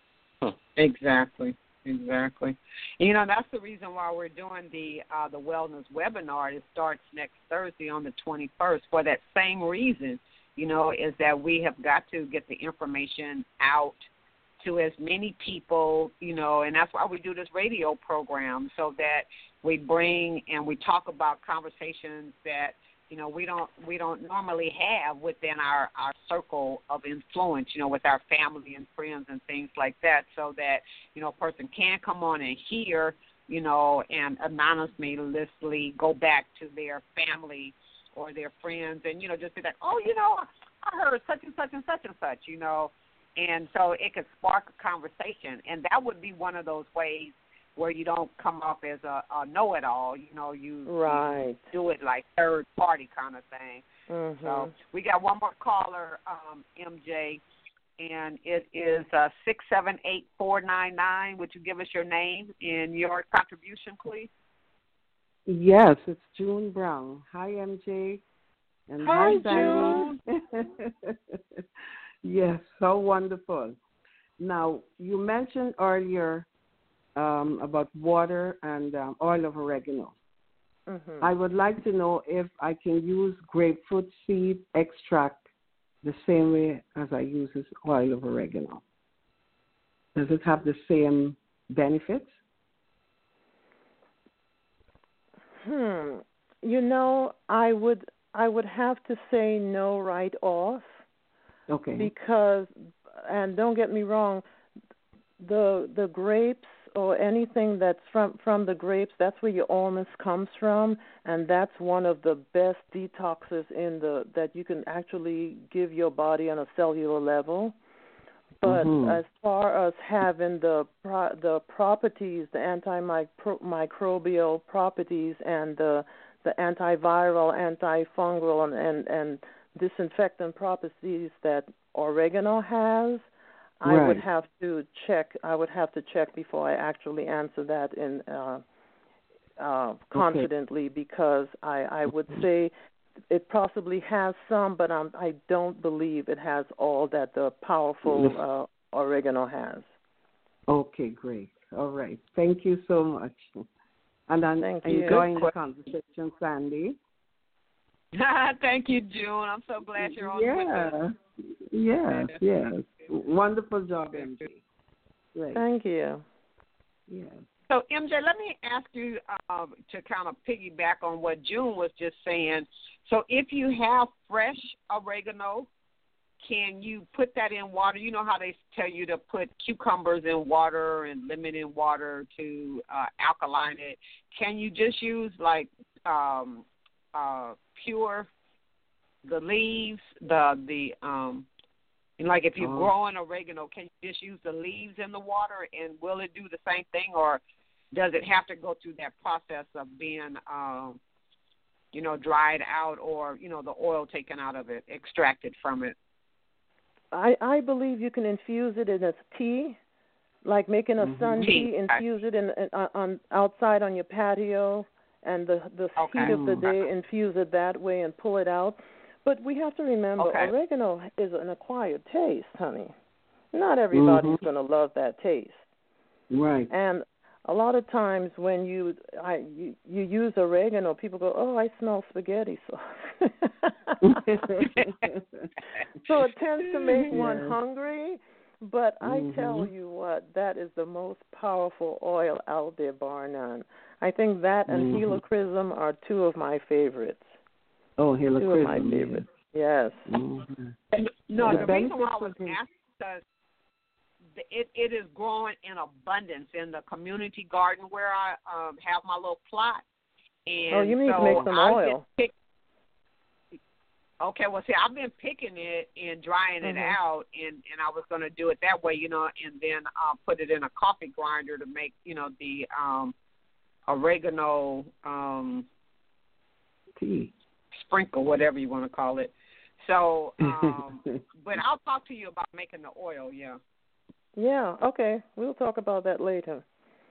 Exactly. You know, that's the reason why we're doing the wellness webinar. It starts next Thursday on the 21st for that same reason, you know, is that we have got to get the information out to as many people, you know, and that's why we do this radio program, so that we bring and we talk about conversations that, you know, we don't normally have within our circle of influence, you know, with our family and friends and things like that, so that, you know, a person can come on and hear, you know, and anonymously go back to their family or their friends and, you know, just be like, oh, you know, I heard such and such and such and such, you know, and so it could spark a conversation, and that would be one of those ways where you don't come off as a know-it-all, you know, you do it like third-party kind of thing. Mm-hmm. So we got one more caller, MJ, and it is 678-499. Would you give us your name and your contribution, please? Yes, it's June Brown. Hi, MJ. And hi June. Yes, so wonderful. Now, you mentioned earlier about water and oil of oregano. Mm-hmm. I would like to know if I can use grapefruit seed extract the same way as I use this oil of oregano. Does it have the same benefits? You know, I would have to say no right off. Okay. Because, and don't get me wrong, the grapes or anything that's from the grapes, that's where your almonds comes from, and that's one of the best detoxes that you can actually give your body on a cellular level. But as far as having the properties, the antimicrobial properties and the antiviral, antifungal, and disinfectant properties that oregano has, I would have to check. I would have to check before I actually answer that in confidently, because I would say it possibly has some, but I don't believe it has all that the powerful oregano has. Okay, great. All right. Thank you so much. And I'm enjoying the conversation, Sandy. Thank you, June. I'm so glad you're on with us. Yes. Wonderful job, MJ. Great. Thank you. Yes. So, MJ, let me ask you to kind of piggyback on what June was just saying. So if you have fresh oregano, can you put that in water? You know how they tell you to put cucumbers in water and lemon in water to alkaline it. Can you just use like pure the leaves, like if you're growing oregano, can you just use the leaves in the water, and will it do the same thing, or does it have to go through that process of being, dried out, or, the oil taken out of it, extracted from it? I believe you can infuse it in a tea, like making a sun tea. Infuse it on outside on your patio, and the heat of the day, infuse it that way and pull it out. But we have to remember, oregano is an acquired taste, honey. Not everybody's going to love that taste. Right. And a lot of times when you use oregano, people go, "Oh, I smell spaghetti sauce." So it tends to make one hungry. But I tell you what, that is the most powerful oil out there, bar none. I think that and helichrysum are two of my favorites. Oh, helichrysum. Two of my favorites. Yes. No, the reason why I was asked is it is growing in abundance in the community garden where I have my little plot. And you need to make some oil. Okay, well, see, I've been picking it and drying it out, and I was going to do it that way, and then put it in a coffee grinder to make, the oregano tea, sprinkle, whatever you want to call it. So, but I'll talk to you about making the oil, yeah. Yeah, okay. We'll talk about that later.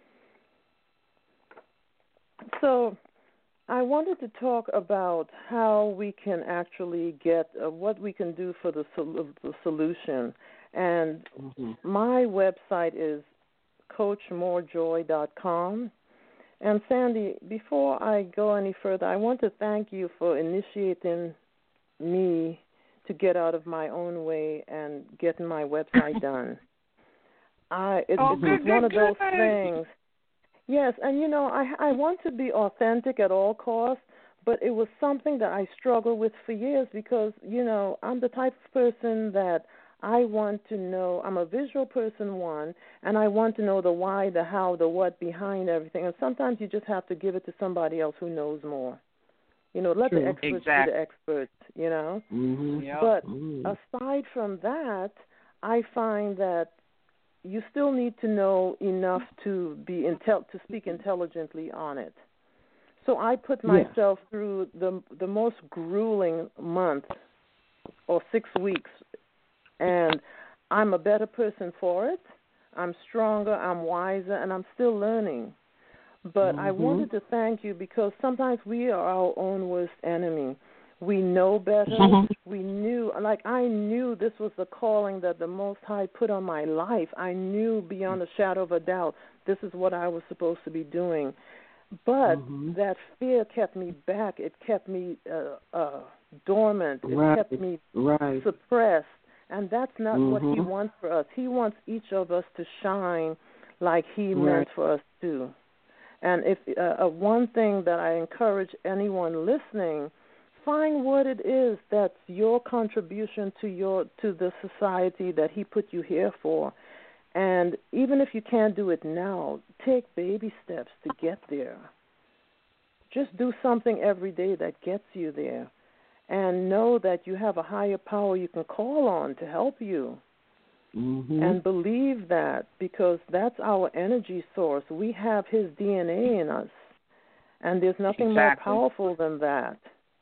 So I wanted to talk about how we can actually get what we can do for the solution. And my website is coachmorejoy.com. And Sandy, before I go any further, I want to thank you for initiating me to get out of my own way and getting my website done. It's one of those things. Yes, and I want to be authentic at all costs, but it was something that I struggled with for years because, I'm the type of person that I want to know. I'm a visual person, one, and I want to know the why, the how, the what behind everything. And sometimes you just have to give it to somebody else who knows more. Let the experts be the experts, But aside from that, I find that you still need to know enough to be to speak intelligently on it. So I put myself through the most grueling month or 6 weeks, and I'm a better person for it. I'm stronger, I'm wiser, and I'm still learning. But I wanted to thank you because sometimes we are our own worst enemy. We know better. I knew this was the calling that the Most High put on my life. I knew beyond a shadow of a doubt this is what I was supposed to be doing. But that fear kept me back. It kept me dormant. It kept me suppressed. And that's not what He wants for us. He wants each of us to shine like He meant for us to. And if one thing that I encourage anyone listening, find what it is that's your contribution to the society that He put you here for. And even if you can't do it now, take baby steps to get there. Just do something every day that gets you there. And know that you have a higher power you can call on to help you. And believe that, because that's our energy source. We have His DNA in us. And there's nothing more powerful than that.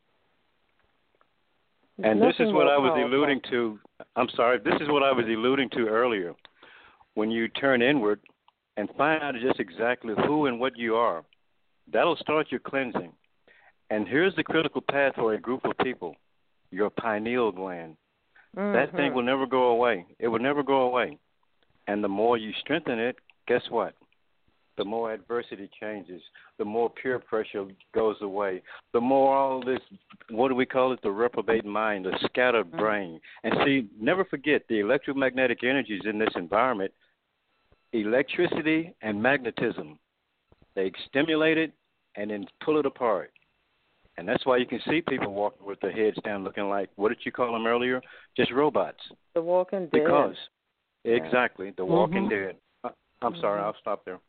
And this is what I was alluding to. I'm sorry. This is what I was alluding to earlier. When you turn inward and find out just exactly who and what you are, that'll start your cleansing. And here's the critical path for a group of people, your pineal gland. That thing will never go away. It will never go away. And the more you strengthen it, guess what? The more adversity changes, the more peer pressure goes away, the more all this, what do we call it, the reprobate mind, the scattered brain. And see, never forget the electromagnetic energies in this environment, electricity and magnetism. They stimulate it and then pull it apart. And that's why you can see people walking with their heads down looking like, what did you call them earlier? Just robots. The walking dead. Because, exactly, the walking dead. I'm sorry, I'll stop there.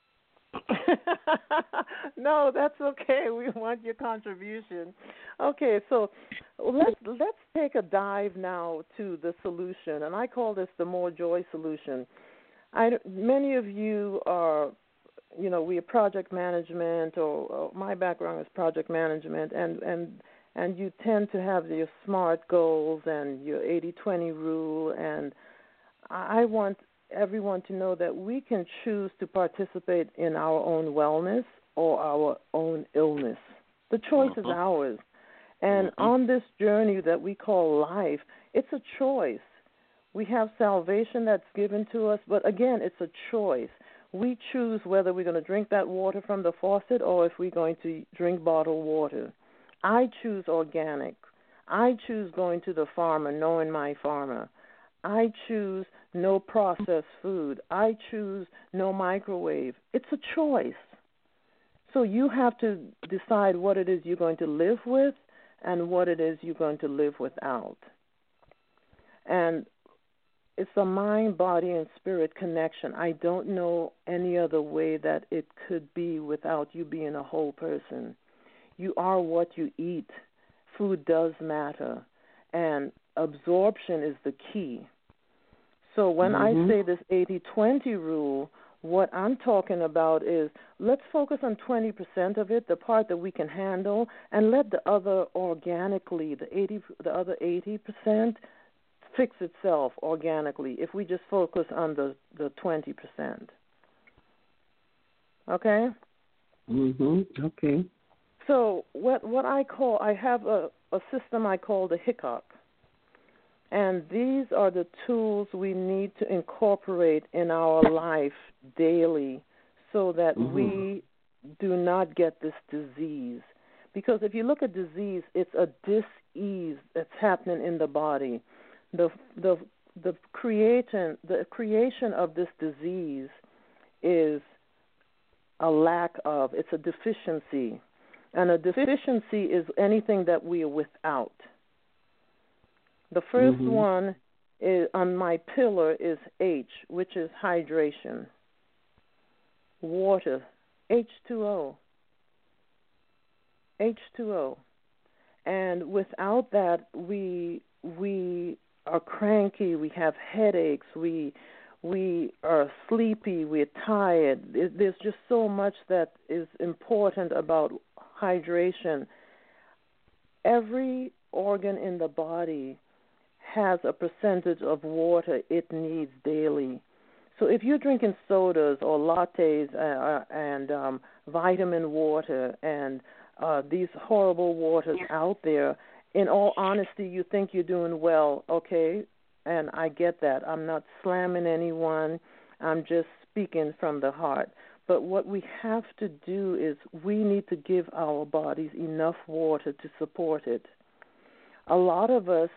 No, that's okay. We want your contribution. Okay, so let's take a dive now to the solution, and I call this the More Joy solution. Many of you are, we are project management, or my background is project management, and you tend to have your SMART goals and your 80-20 rule, and I want everyone to know that we can choose to participate in our own wellness or our own illness. The choice is ours. And on this journey that we call life, it's a choice. We have salvation that's given to us, but again, it's a choice. We choose whether we're going to drink that water from the faucet or if we're going to drink bottled water. I choose organic. I choose going to the farmer, knowing my farmer. I choose no processed food. I choose no microwave. It's a choice. So you have to decide what it is you're going to live with and what it is you're going to live without. And it's a mind, body, and spirit connection. I don't know any other way that it could be without you being a whole person. You are what you eat. Food does matter. And absorption is the key. So when I say this 80-20 rule, what I'm talking about is let's focus on 20% of it, the part that we can handle, and let the other organically, the other 80%, fix itself organically if we just focus on the 20%. Okay? Okay. So what I have a system I call the hiccup. And these are the tools we need to incorporate in our life daily so that we do not get this disease. Because if you look at disease, it's a dis-ease that's happening in the body. The creation of this disease is a lack of, it's a deficiency. And a deficiency is anything that we are without. The first one is, on my pillar is H, which is hydration. Water, H2O. H2O. And without that, we are cranky, we have headaches, we are sleepy, we're tired. There's just so much that is important about hydration. Every organ in the body has a percentage of water it needs daily. So if you're drinking sodas or lattes and vitamin water and these horrible waters out there, in all honesty, you think you're doing well, okay? And I get that. I'm not slamming anyone. I'm just speaking from the heart. But what we have to do is we need to give our bodies enough water to support it. A lot of us,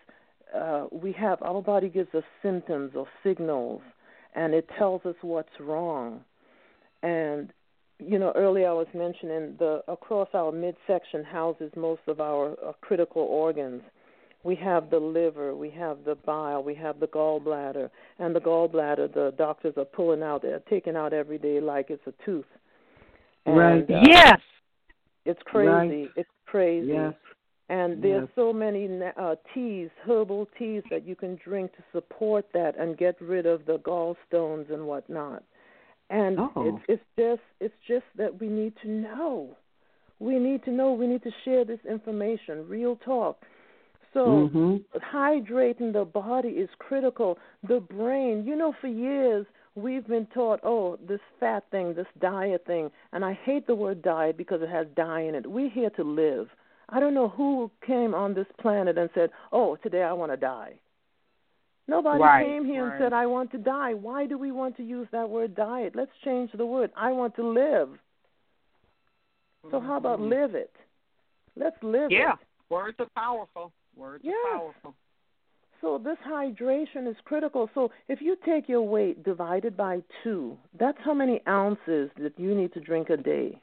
our body gives us symptoms or signals, and it tells us what's wrong. And, earlier I was mentioning across our midsection houses most of our critical organs. We have the liver, we have the bile, we have the gallbladder. And the gallbladder, the doctors are pulling out, they're taking out every day like it's a tooth. And, right. Yes. It's crazy. Right. It's crazy. Yes. And there's so many teas, herbal teas that you can drink to support that and get rid of the gallstones and whatnot. And it's just that we need to know. We need to know. We need to share this information. Real talk. So hydrating the body is critical. The brain, for years we've been taught, this fat thing, this diet thing, and I hate the word diet because it has die in it. We're here to live. I don't know who came on this planet and said, today I want to die. Nobody came here and said, I want to die. Why do we want to use that word diet? Let's change the word. I want to live. So how about live it? Let's live it. Yeah, words are powerful. Words are powerful. So this hydration is critical. So if you take your weight divided by 2, that's how many ounces that you need to drink a day.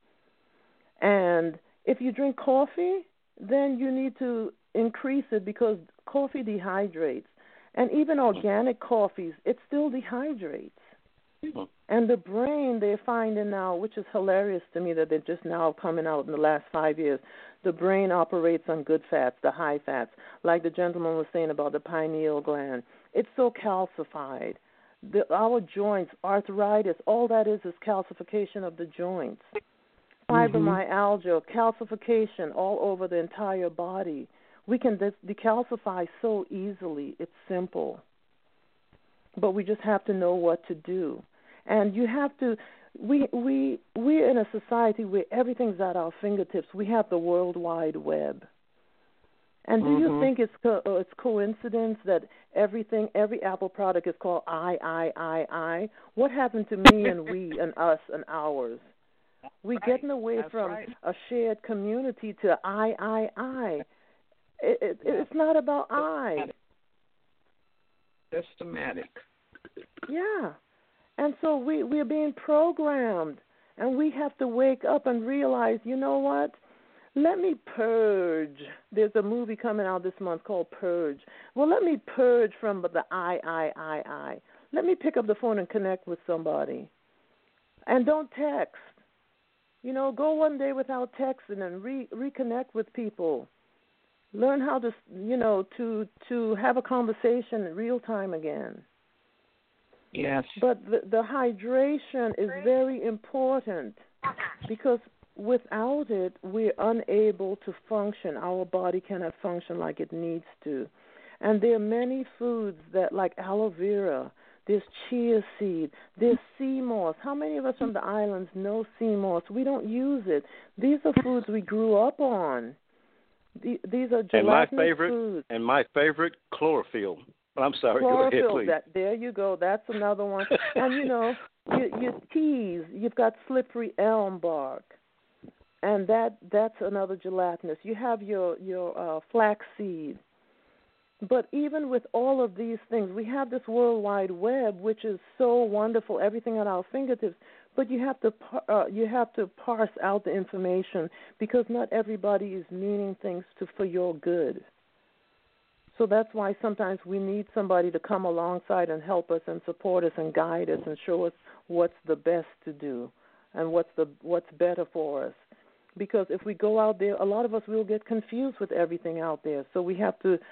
And if you drink coffee, then you need to increase it because coffee dehydrates. And even organic coffees, it still dehydrates. And the brain, they're finding now, which is hilarious to me that they're just now coming out in the last 5 years, the brain operates on good fats, the high fats, like the gentleman was saying about the pineal gland. It's so calcified. Our joints, arthritis, all that is calcification of the joints. Fibromyalgia, calcification all over the entire body. We can decalcify so easily. It's simple. But we just have to know what to do. And you have to, we're in a society where everything's at our fingertips. We have the World Wide Web. And do you think it's coincidence that every Apple product is called I? What happened to me and we and us and ours? We're getting away from a shared community to I. It's not about I. Systematic. Yeah. And so we're being programmed, and we have to wake up and realize, you know what? Let me purge. There's a movie coming out this month called Purge. Well, let me purge from the I. Let me pick up the phone and connect with somebody. And don't text. You know, go one day without texting and reconnect with people. Learn how to, you know, to have a conversation in real time again. Yes. But the hydration is very important because without it, we're unable to function. Our body cannot function like it needs to. And there are many foods that, like aloe vera, there's chia seed, there's sea moss. How many of us from the islands know sea moss? We don't use it. These are foods we grew up on. These are gelatinous foods. And my favorite, chlorophyll. I'm sorry, chlorophyll, go ahead, please. There you go. That's another one. And, you know, your teas, you've got slippery elm bark. And that's another gelatinous. You have your flax seed. But even with all of these things, we have this World Wide Web, which is so wonderful, everything at our fingertips. But you have to parse out the information because not everybody is meaning things for your good. So that's why sometimes we need somebody to come alongside and help us and support us and guide us and show us what's the best to do and what's better for us. Because if we go out there, a lot of us will get confused with everything out there. So we have to,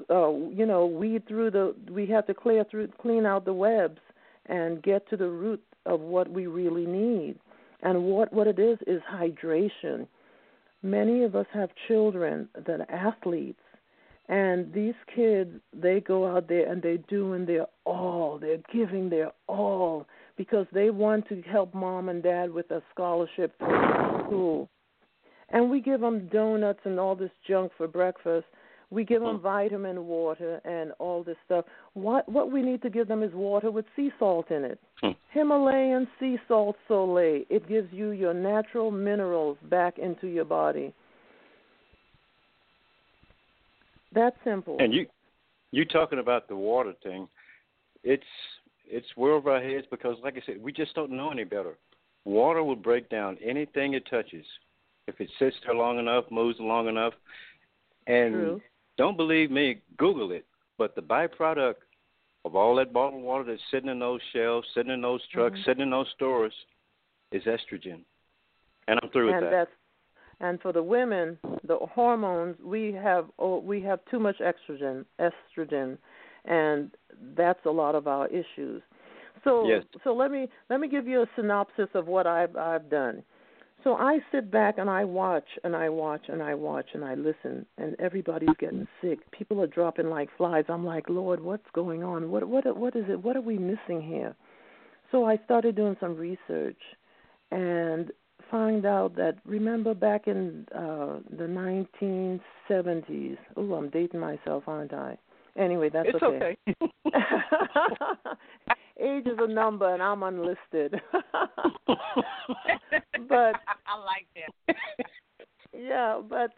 weed through we have to clean out the webs and get to the root of what we really need. And what it is hydration. Many of us have children that are athletes. And these kids, they go out there and they're doing their all. They're giving their all because they want to help mom and dad with a scholarship for school. And we give them donuts and all this junk for breakfast. We give them vitamin water and all this stuff. What we need to give them is water with sea salt in it. Himalayan sea salt Soleil. It gives you your natural minerals back into your body. That's simple. And you talking about the water thing, it's way over our heads because, like I said, we just don't know any better. Water will break down anything it touches if it sits there long enough, moves long enough. And True. Don't believe me, Google it. But the byproduct of all that bottled water that's sitting in those shelves, sitting in those trucks, sitting in those stores is estrogen. And I'm through with that. And for the women, the hormones, we have too much estrogen, and that's a lot of our issues. So yes. So let me give you a synopsis of what I've done. So I sit back and I watch and I watch and I watch and I listen, and everybody's getting sick. People are dropping like flies. I'm like, Lord, what's going on? What is it? What are we missing here? So I started doing some research and find out that, remember back in the 1970s, oh, I'm dating myself, aren't I? Anyway, that's it's okay. Age is a number, and I'm unlisted. But I like that. Yeah, but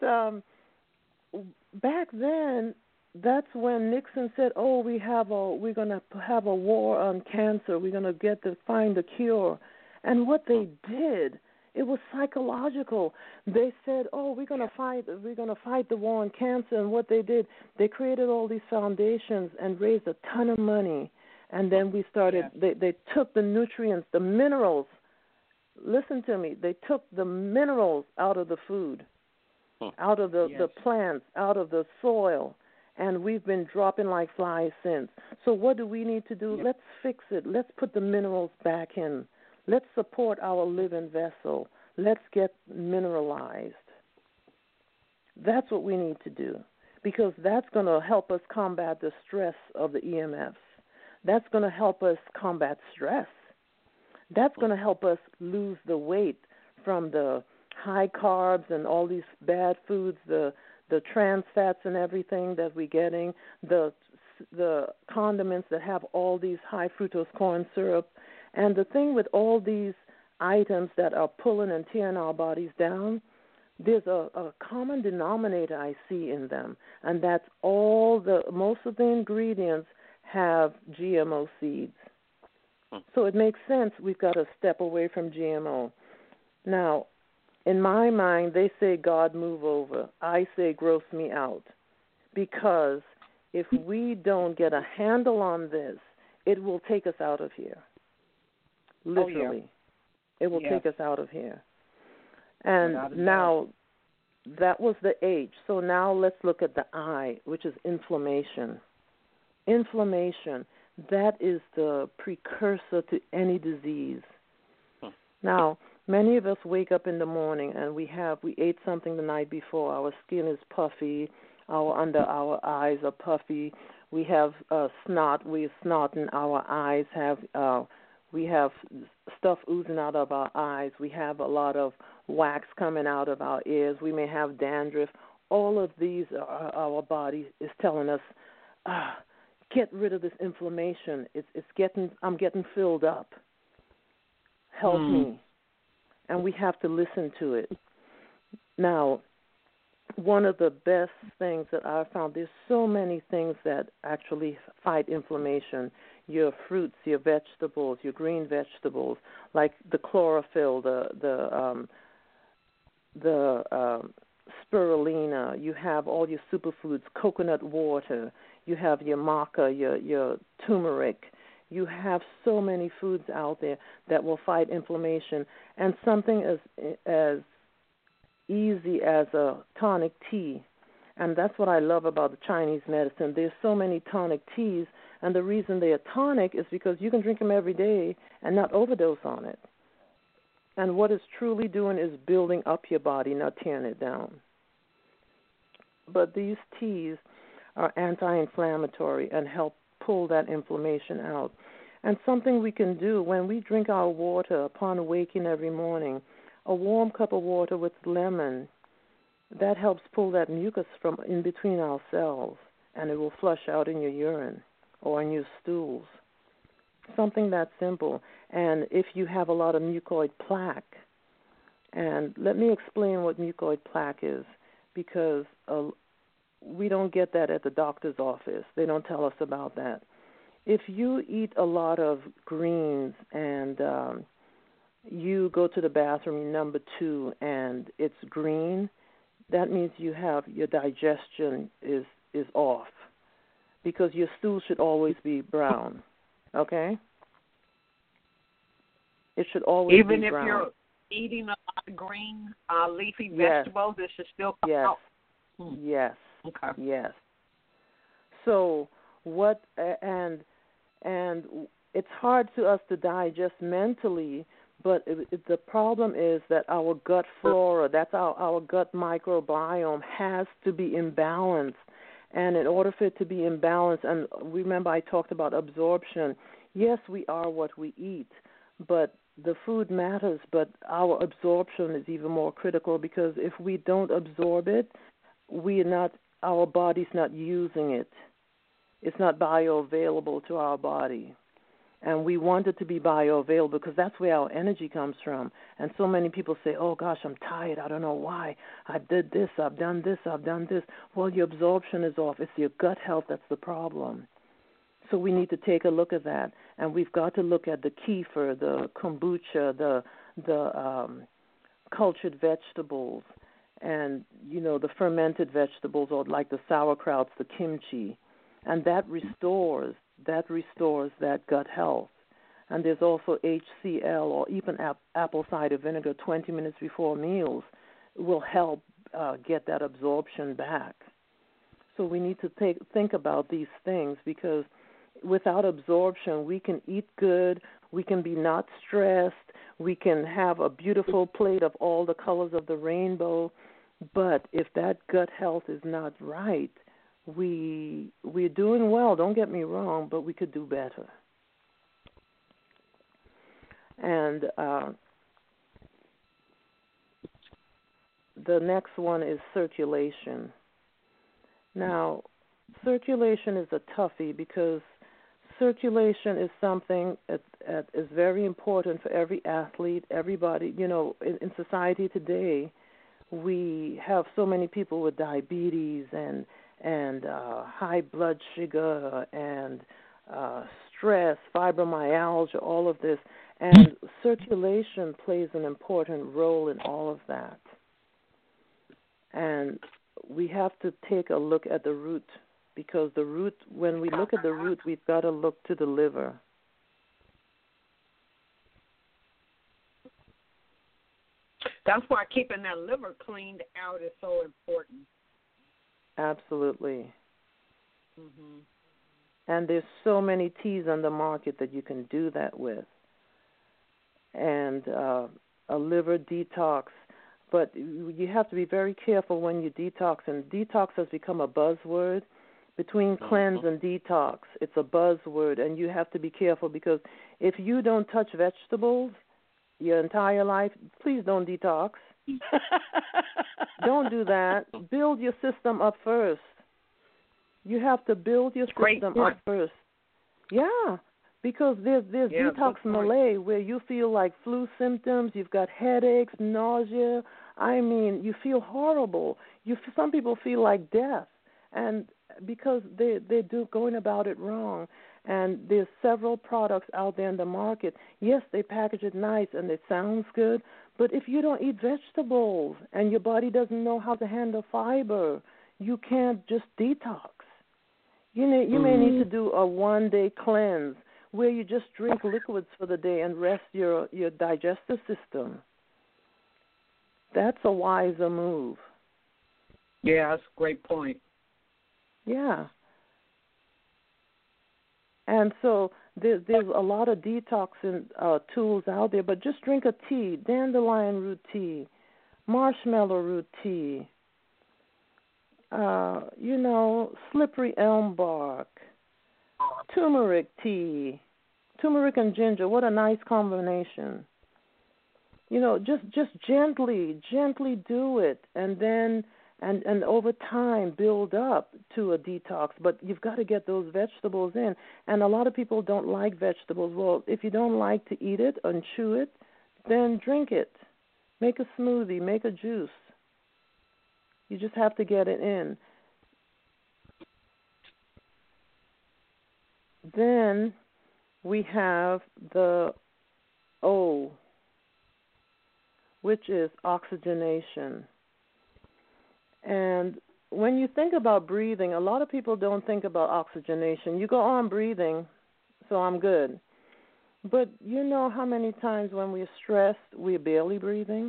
back then, that's when Nixon said, "Oh, we're going to have a war on cancer. We're going to find a cure." And what they did, it was psychological. They said, "Oh, we're going to fight the war on cancer." And what they did, they created all these foundations and raised a ton of money. And then we started. Yeah. They took the nutrients, the minerals. Listen to me. They took the minerals out of the food, out of the plants, out of the soil, and we've been dropping like flies since. So what do we need to do? Let's fix it. Let's put the minerals back in. Let's support our living vessel. Let's get mineralized. That's what we need to do, because that's going to help us combat the stress of the EMFs. That's going to help us combat stress. That's going to help us lose the weight from the high carbs and all these bad foods, the trans fats and everything that we're getting, the condiments that have all these high fructose corn syrup. And the thing with all these items that are pulling and tearing our bodies down, there's a common denominator I see in them, and that's most of the ingredients have GMO seeds. So it makes sense we've got to step away from GMO. Now, in my mind, they say, God, move over. I say, gross me out. Because if we don't get a handle on this, it will take us out of here. Literally. Oh, yeah. It will take us out of here. And now, that was the H. So now let's look at the I, which is inflammation. Inflammation, that is the precursor to any disease. Now, many of us wake up in the morning and we ate something the night before. Our skin is puffy. Under our eyes are puffy. We have snot. We're snotting. Our eyes we have stuff oozing out of our eyes. We have a lot of wax coming out of our ears. We may have dandruff. All of these, our body is telling us, get rid of this inflammation. I'm getting filled up. Help me. And we have to listen to it. Now, one of the best things that I've found, there's so many things that actually fight inflammation. Your fruits, your vegetables, your green vegetables, like the chlorophyll, the spirulina. You have all your superfoods, coconut water. You have your maca, your turmeric. You have so many foods out there that will fight inflammation. And something as easy as a tonic tea. And that's what I love about the Chinese medicine. There's so many tonic teas, and the reason they are tonic is because you can drink them every day and not overdose on it. And what it's truly doing is building up your body, not tearing it down. But these teas are anti-inflammatory and help pull that inflammation out. And something we can do when we drink our water upon waking every morning, a warm cup of water with lemon, that helps pull that mucus from in between our cells, and it will flush out in your urine or in your stools. Something that simple. And if you have a lot of mucoid plaque, and let me explain what mucoid plaque is, because we don't get that at the doctor's office. They don't tell us about that. If you eat a lot of greens and you go to the bathroom number 2 and it's green, that means your digestion is off, because your stool should always be brown, okay? It should always Even be if brown. you're eating a lot of green leafy vegetables, it should still come out? Yes. Okay. Yes. So what and it's hard to us to digest mentally, but the problem is that our gut flora, that's our gut microbiome, has to be imbalanced. And in order for it to be imbalanced, and remember I talked about absorption, yes, we are what we eat, but the food matters, but our absorption is even more critical, because if we don't absorb it, our body's not using it. It's not bioavailable to our body. And we want it to be bioavailable because that's where our energy comes from. And so many people say, oh, gosh, I'm tired. I don't know why. I did this. I've done this. I've done this. Well, your absorption is off. It's your gut health that's the problem. So we need to take a look at that. And we've got to look at the kefir, the kombucha, the cultured vegetables, and, the fermented vegetables, or like the sauerkrauts, the kimchi. And that restores that gut health. And there's also HCl, or even apple cider vinegar 20 minutes before meals will help get that absorption back. So we need to think about these things, because without absorption, we can eat good, we can be not stressed, we can have a beautiful plate of all the colors of the rainbow, but if that gut health is not right, we're doing well, don't get me wrong, but we could do better. And the next one is circulation. Now, circulation is a toughie, because circulation is something that is very important for every athlete, everybody. In society today, we have so many people with diabetes and high blood sugar and stress, fibromyalgia, all of this. And circulation plays an important role in all of that. And we have to take a look at the root, because the root, when we look at the root, we've got to look to the liver. That's why keeping that liver cleaned out is so important. Absolutely. Mm-hmm. And there's so many teas on the market that you can do that with. And a liver detox. But you have to be very careful when you detox. And detox has become a buzzword. Between cleanse and detox, it's a buzzword. And you have to be careful, because if you don't touch vegetables your entire life, please don't detox. Don't do that. Build your system up first. You have to build your system up first. Yeah, because there's detox Malay where you feel like flu symptoms, you've got headaches, nausea. I mean, you feel horrible. Some people feel like death, and because they're going about it wrong. And there's several products out there in the market. Yes, they package it nice and it sounds good, but if you don't eat vegetables and your body doesn't know how to handle fiber, you can't just detox. You may need to do a one-day cleanse where you just drink liquids for the day and rest your digestive system. That's a wiser move. Yeah, that's a great point. Yeah. And so there's a lot of detoxing tools out there, but just drink a tea, dandelion root tea, marshmallow root tea, slippery elm bark, turmeric tea, turmeric and ginger. What a nice combination. Just gently do it, and then and over time build up to a detox. But you've got to get those vegetables in. And a lot of people don't like vegetables. Well, if you don't like to eat it and chew it, then drink it. Make a smoothie, make a juice. You just have to get it in. Then we have the O, which is oxygenation. And when you think about breathing, a lot of people don't think about oxygenation. You go on breathing, so I'm good. But you know how many times when we're stressed, we're barely breathing?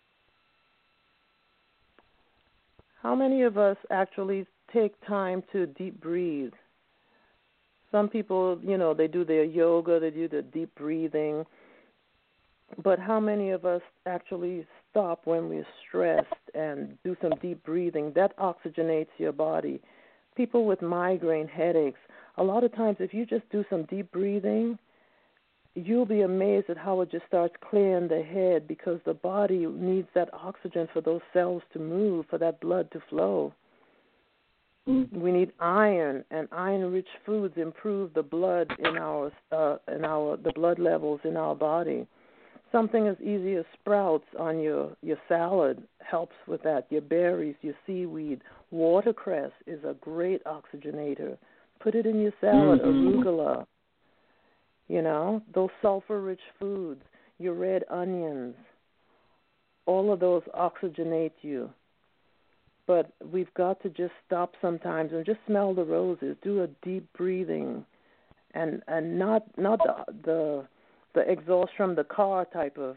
How many of us actually take time to deep breathe? Some people, they do their yoga, they do the deep breathing. But how many of us actually stop when we're stressed and do some deep breathing? That oxygenates your body. People with migraine headaches, a lot of times if you just do some deep breathing, you'll be amazed at how it just starts clearing the head, because the body needs that oxygen for those cells to move, for that blood to flow. Mm-hmm. We need iron, and iron-rich foods improve the blood the blood levels in our body. Something as easy as sprouts on your salad helps with that. Your berries, your seaweed. Watercress is a great oxygenator. Put it in your salad. Arugula. Those sulfur-rich foods. Your red onions. All of those oxygenate you. But we've got to just stop sometimes and just smell the roses. Do a deep breathing, and not the exhaust from the car type of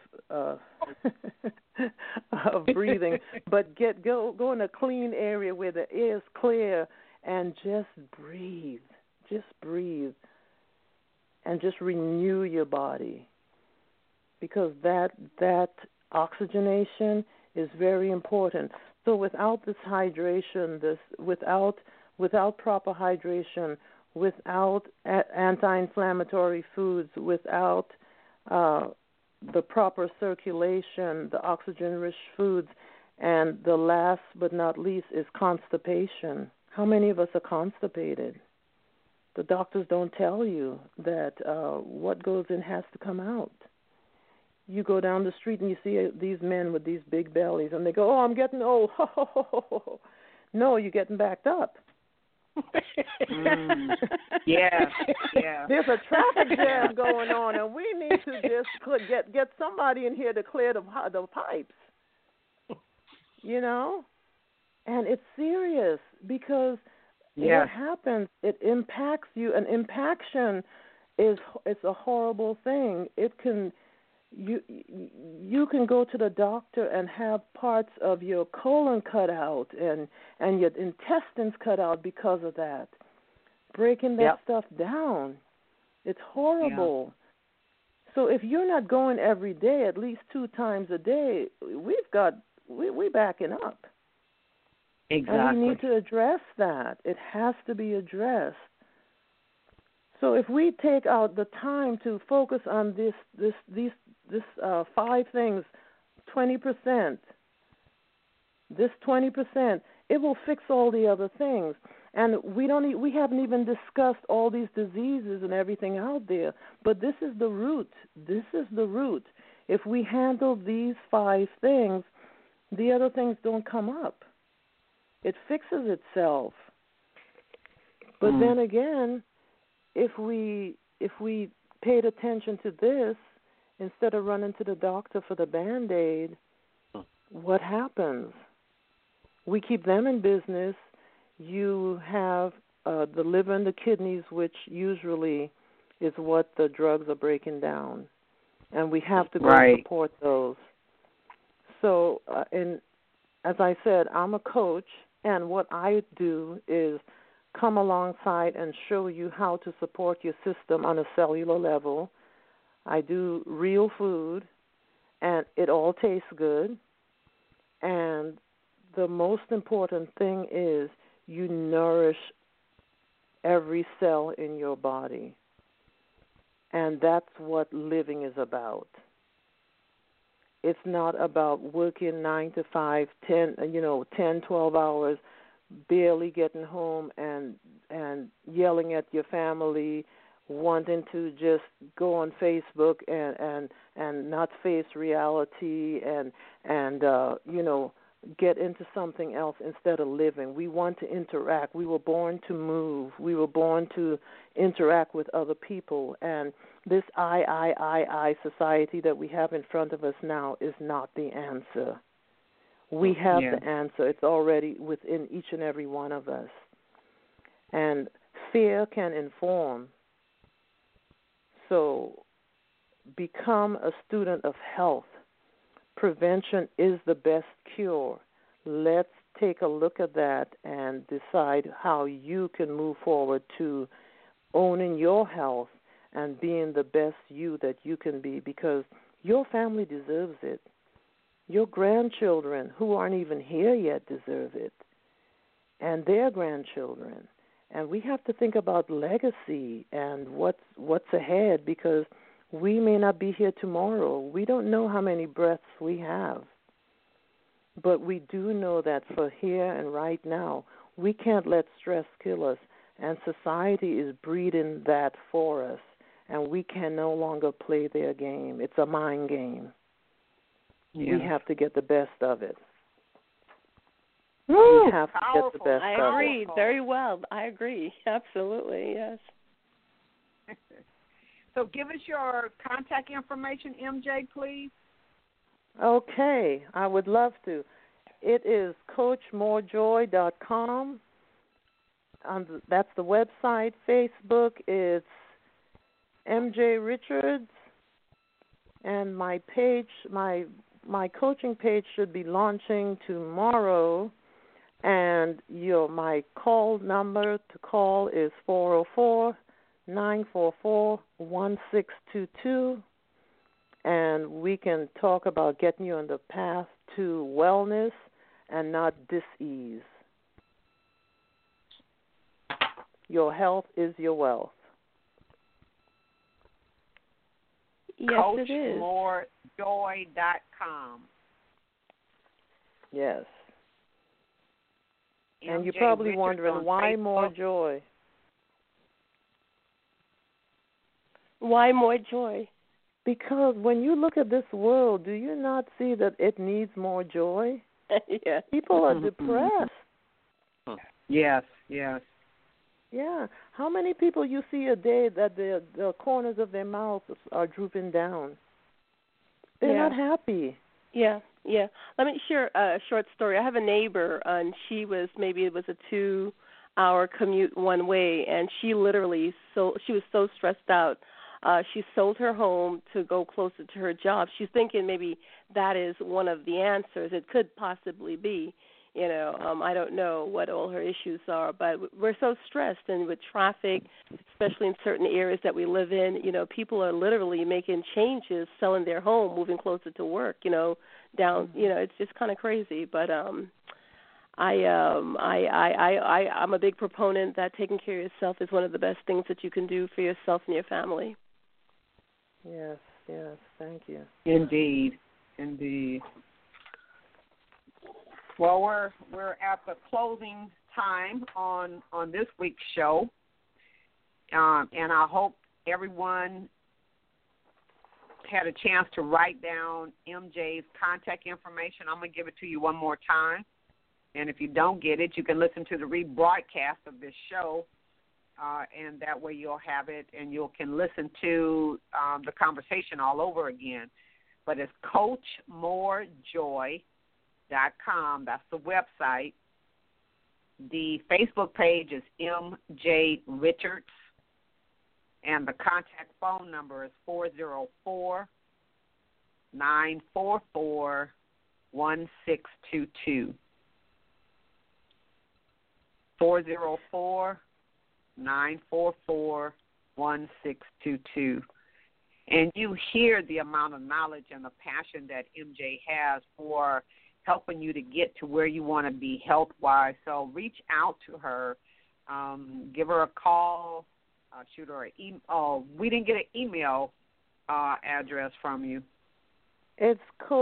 of breathing, but go in a clean area where the air is clear and just breathe. Just breathe. And just renew your body, because that oxygenation is very important. So without this hydration, without proper hydration, without anti-inflammatory foods, without the proper circulation, the oxygen-rich foods, and the last but not least is constipation. How many of us are constipated? The doctors don't tell you that what goes in has to come out. You go down the street and you see these men with these big bellies, and they go, "Oh, I'm getting old." No, you're getting backed up. Yeah, yeah. There's a traffic jam going on, and we need to just get somebody in here to clear the pipes. You know, and it's serious because what happens, it impacts you. An impaction it's a horrible thing. It can you can go to the doctor and have parts of your colon cut out and your intestines cut out because of that. Breaking that stuff down. It's horrible. Yeah. So if you're not going every day, at least 2 times a day, we're backing up. Exactly. And we need to address that. It has to be addressed. So if we take out the time to focus on these 5 things, 20%, this 20%, it will fix all the other things. And we haven't even discussed all these diseases and everything out there. But this is the root. This is the root. If we handle these 5 things, the other things don't come up. It fixes itself. But then again, if we paid attention to this instead of running to the doctor for the Band-Aid, what happens? We keep them in business. You have the liver and the kidneys, which usually is what the drugs are breaking down, and we have to go support those. So, and as I said, I'm a coach, and what I do is come alongside and show you how to support your system on a cellular level. I do real food, and it all tastes good. And the most important thing is you nourish every cell in your body. And that's what living is about. It's not about working 9 to 5, 10, 12 hours, barely getting home and yelling at your family, wanting to just go on Facebook and not face reality and get into something else instead of living. We want to interact. We were born to move. We were born to interact with other people. And this I society that we have in front of us now is not the answer. We have the answer. It's already within each and every one of us. And fear can inform. So become a student of health. Prevention is the best cure. Let's take a look at that and decide how you can move forward to owning your health and being the best you that you can be, because your family deserves it. Your grandchildren, who aren't even here yet, deserve it, and their grandchildren. And we have to think about legacy and what's ahead, because we may not be here tomorrow. We don't know how many breaths we have. But we do know that for here and right now, we can't let stress kill us. And society is breeding that for us. And we can no longer play their game. It's a mind game. Yeah. We have to get the best of it. Woo! We have to get the best of it. I agree. Very well. I agree. Absolutely, yes. So give us your contact information, MJ, please. Okay, I would love to. It is CoachMoreJoy.com. That's the website. Facebook, it's MJ Richards. And my page, my coaching page should be launching tomorrow. And my call number to call is 404-944-1622, and we can talk about getting you on the path to wellness and not dis-ease. Your health is your wealth. Yes, it is. CoachMoreJoy.com. Yes. And you're probably wondering, why more joy? Why more joy? Because when you look at this world, do you not see that it needs more joy? Yes. People are depressed. Yes, yes. Yeah. How many people you see a day that the corners of their mouths are drooping down? They're not happy. Yeah, yeah. Let me share a short story. I have a neighbor, and it was a 2-hour commute one way, and she literally she was so stressed out. She sold her home to go closer to her job. She's thinking maybe that is one of the answers. It could possibly be. I don't know what all her issues are, but we're so stressed, and with traffic, especially in certain areas that we live in, people are literally making changes, selling their home, moving closer to work, down, it's just kind of crazy. But I'm a big proponent that taking care of yourself is one of the best things that you can do for yourself and your family. Yes, thank you. Indeed. Well, we're at the closing time on this week's show, and I hope everyone had a chance to write down MJ's contact information. I'm going to give it to you one more time, and if you don't get it, you can listen to the rebroadcast of this show, and that way you'll have it, and you can listen to the conversation all over again. But it's CoachMoreJoy.com. That's the website. The Facebook page is MJ Richards, and the contact phone number is 404-944-1622. 404-944-1622. And you hear the amount of knowledge and the passion that MJ has for helping you to get to where you want to be health-wise. So reach out to her. Give her a call. Shoot her an email. Oh, we didn't get an email address from you. It's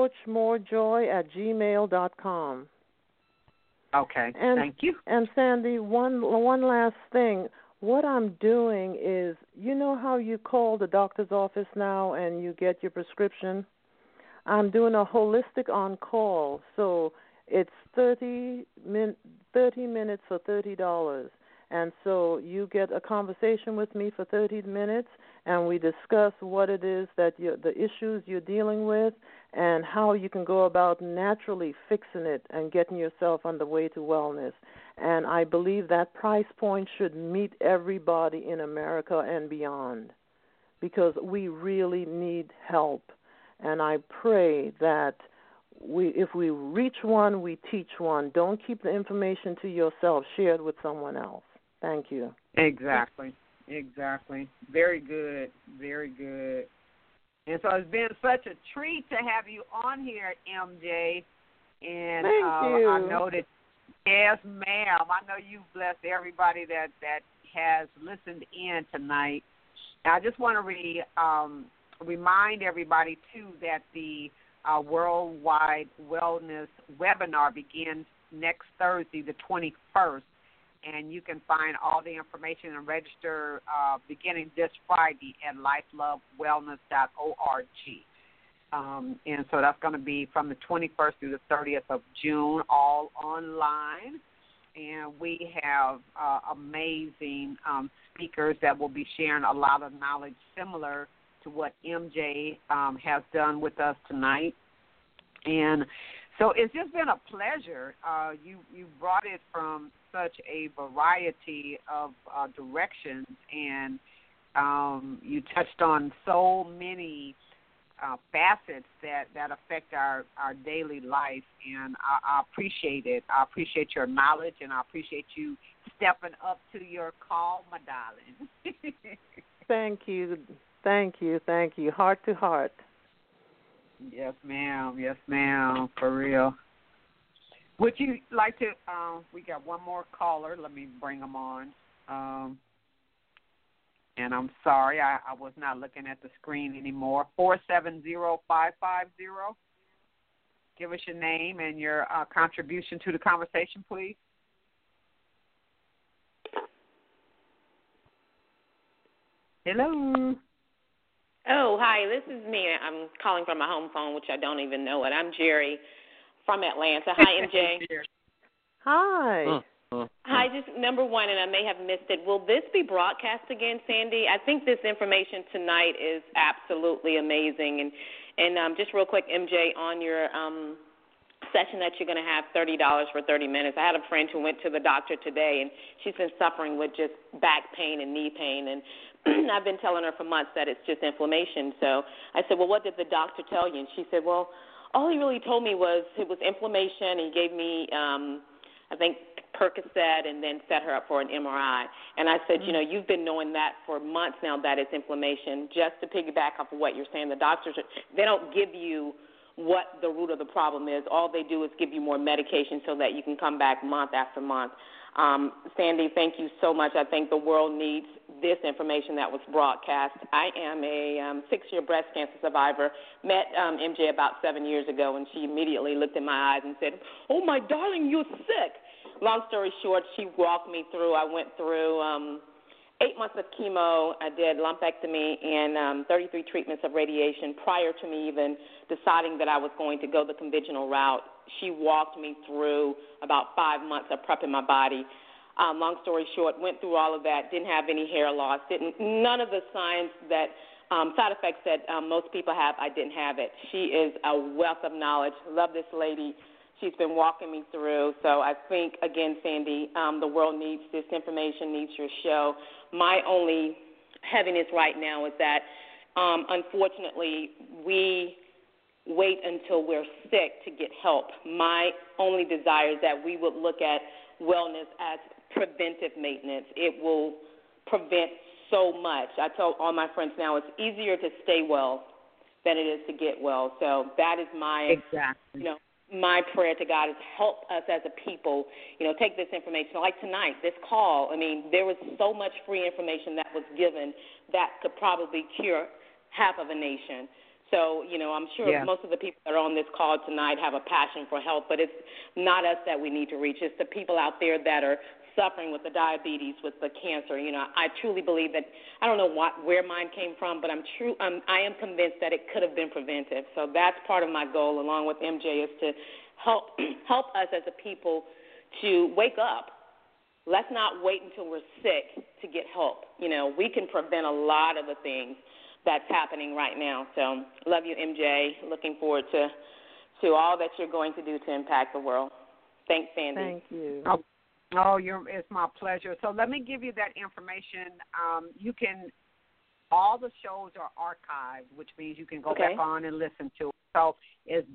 CoachMoreJoy@gmail.com. Okay, thank you. And Sandy, one last thing. What I'm doing is, how you call the doctor's office now and you get your prescription? I'm doing a holistic on-call, so it's 30 minutes for $30. And so you get a conversation with me for 30 minutes, and we discuss what it is that the issues you're dealing with and how you can go about naturally fixing it and getting yourself on the way to wellness. And I believe that price point should meet everybody in America and beyond, because we really need help. And I pray that if we reach one, we teach one. Don't keep the information to yourself. Share it with someone else. Thank you. Exactly. Very good. And so it's been such a treat to have you on here, MJ. And Thank you. I know that, yes, ma'am. I know you've blessed everybody that has listened in tonight. I just want to remind everybody, too, that the Worldwide Wellness webinar begins next Thursday, the 21st, and you can find all the information and register beginning this Friday at lifelovewellness.org. And so that's going to be from the 21st through the 30th of June, all online. And we have amazing speakers that will be sharing a lot of knowledge similar to what MJ has done with us tonight. And so it's just been a pleasure. You brought it from such a variety of directions, and you touched on so many facets that affect our daily life, and I appreciate it. I appreciate your knowledge, and I appreciate you stepping up to your call, my darling. Thank you. Heart to heart. Yes, ma'am. For real. Would you like to, we got one more caller. Let me bring them on. And I'm sorry, I was not looking at the screen anymore. 470550. Give us your name and your contribution to the conversation, please. Hello. Oh, hi, this is me. I'm calling from my home phone, which I don't even know it. I'm Jerry from Atlanta. Hi, MJ. Hi. Hi, just number one, one, and I may have missed it, will this be broadcast again, Sandy? I think this information tonight is absolutely amazing. And just real quick, MJ, on your session that you're going to have $30 for 30 minutes. I had a friend who went to the doctor today, and she's been suffering with just back pain and knee pain, and I've been telling her for months that it's just inflammation. So I said, well, what did the doctor tell you? And she said, well, all he really told me was it was inflammation. He gave me, I think, Percocet, and then set her up for an MRI. And I said, you know, you've been knowing that for months now that it's inflammation. Just to piggyback off of what you're saying, the doctors, they don't give you what the root of the problem is. All they do is give you more medication so that you can come back month after month. Sandy, thank you so much. I think the world needs this information that was broadcast. I am a 6-year breast cancer survivor. Met MJ about 7 years ago, and she immediately looked in my eyes and said, oh, my darling, you're sick. Long story short, she walked me through. I went through 8 months of chemo. I did lumpectomy and 33 treatments of radiation prior to me even deciding that I was going to go the conventional route. She walked me through about 5 months of prepping my body. Long story short, went through all of that, didn't have any hair loss, none of the signs that side effects that most people have, I didn't have it. She is a wealth of knowledge. Love this lady. She's been walking me through. So I think, again, Sandy, the world needs this information, needs your show. My only heaviness right now is that, unfortunately, we wait until we're sick to get help. My only desire is that we would look at wellness as preventive maintenance. It will prevent so much. I tell all my friends now it's easier to stay well than it is to get well. So that is my, my prayer to God is help us as a people, take this information. Like tonight, this call, there was so much free information that was given that could probably cure half of a nation. So, I'm sure most of the people that are on this call tonight have a passion for health, but it's not us that we need to reach. It's the people out there that are suffering with the diabetes, with the cancer. I truly believe that, I don't know where mine came from, but I am convinced that it could have been preventive. So that's part of my goal, along with MJ, is to help us as a people to wake up. Let's not wait until we're sick to get help. We can prevent a lot of the things that's happening right now. So love you, MJ. Looking forward to all that you're going to do to impact the world. Thanks, Sandy. Thank you. It's my pleasure. So let me give you that information. All the shows are archived, which means you can go back on and listen to it. So it's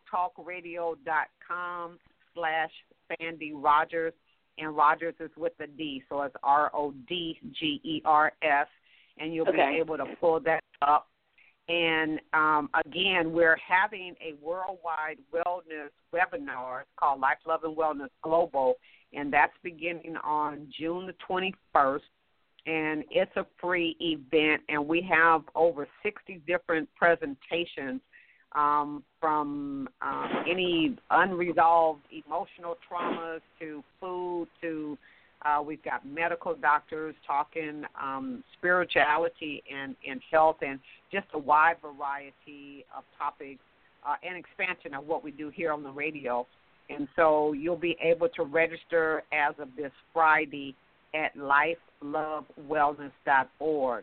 blogtalkradio.com/Sandy Rogers, and Rogers is with a D, so it's RODGERS, and you'll be able to pull that up. And, again, we're having a worldwide wellness webinar. It's called Life, Love, and Wellness Global, and that's beginning on June the 21st. And it's a free event, and we have over 60 different presentations from any unresolved emotional traumas to food to we've got medical doctors talking spirituality and health, and just a wide variety of topics and expansion of what we do here on the radio. And so you'll be able to register as of this Friday at lifelovewellness.org.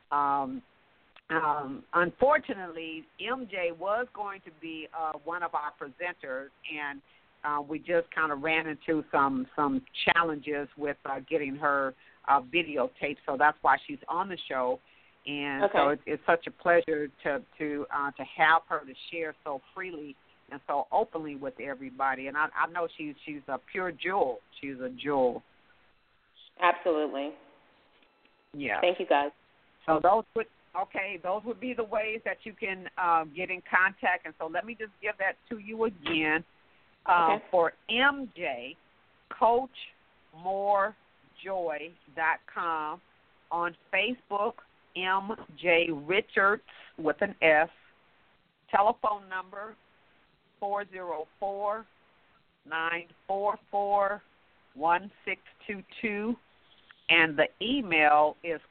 Unfortunately, MJ was going to be one of our presenters, and we just kind of ran into some challenges with getting her videotaped, so that's why she's on the show. And so it's such a pleasure to have her to share so freely and so openly with everybody. And I know she's a pure jewel. She's a jewel. Absolutely. Yeah. Thank you, guys. So those would be the ways that you can get in contact. And so let me just give that to you again. For MJ, CoachMoreJoy.com. On Facebook, MJ Richards with an S. Telephone number 404-944-1622. And the email is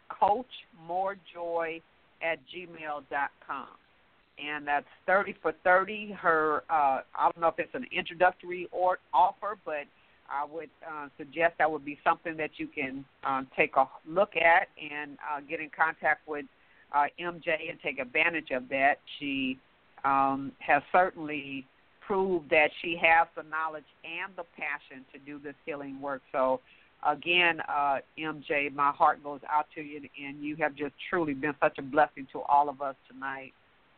coachmorejoy@gmail.com. And that's 30 for 30. Her, I don't know if it's an introductory offer, but I would suggest that would be something that you can take a look at and get in contact with MJ and take advantage of that. She has certainly proved that she has the knowledge and the passion to do this healing work. So, again, MJ, my heart goes out to you, and you have just truly been such a blessing to all of us tonight.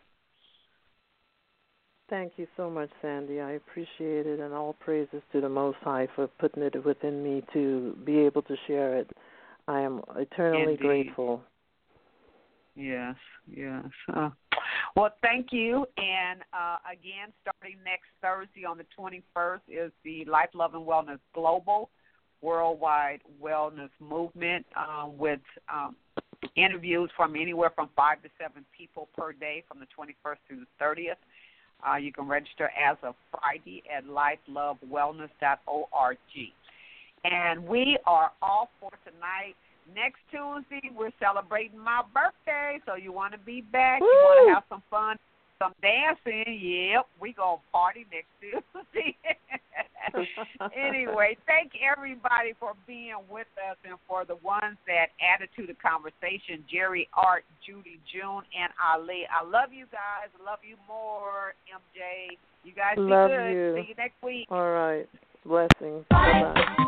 Thank you so much, Sandy. I appreciate it, and all praises to the Most High for putting it within me to be able to share it. I am eternally Indeed. grateful. Yes. Well, thank you. And, again, starting next Thursday on the 21st is the Life, Love, and Wellness Global Worldwide Wellness Movement with interviews from anywhere from 5 to 7 people per day from the 21st through the 30th. You can register as of Friday at lifelovewellness.org. And we are off for tonight. Next Tuesday, we're celebrating my birthday, so you want to be back. Woo! You want to have some fun, some dancing. Yep, we going to party next Tuesday. Anyway, thank everybody for being with us and for the ones that added to the conversation, Jerry, Art, Judy, June, and Ali. I love you guys. I love you more, MJ. You guys be love good. You. See you next week. All right. Blessings. Bye-bye.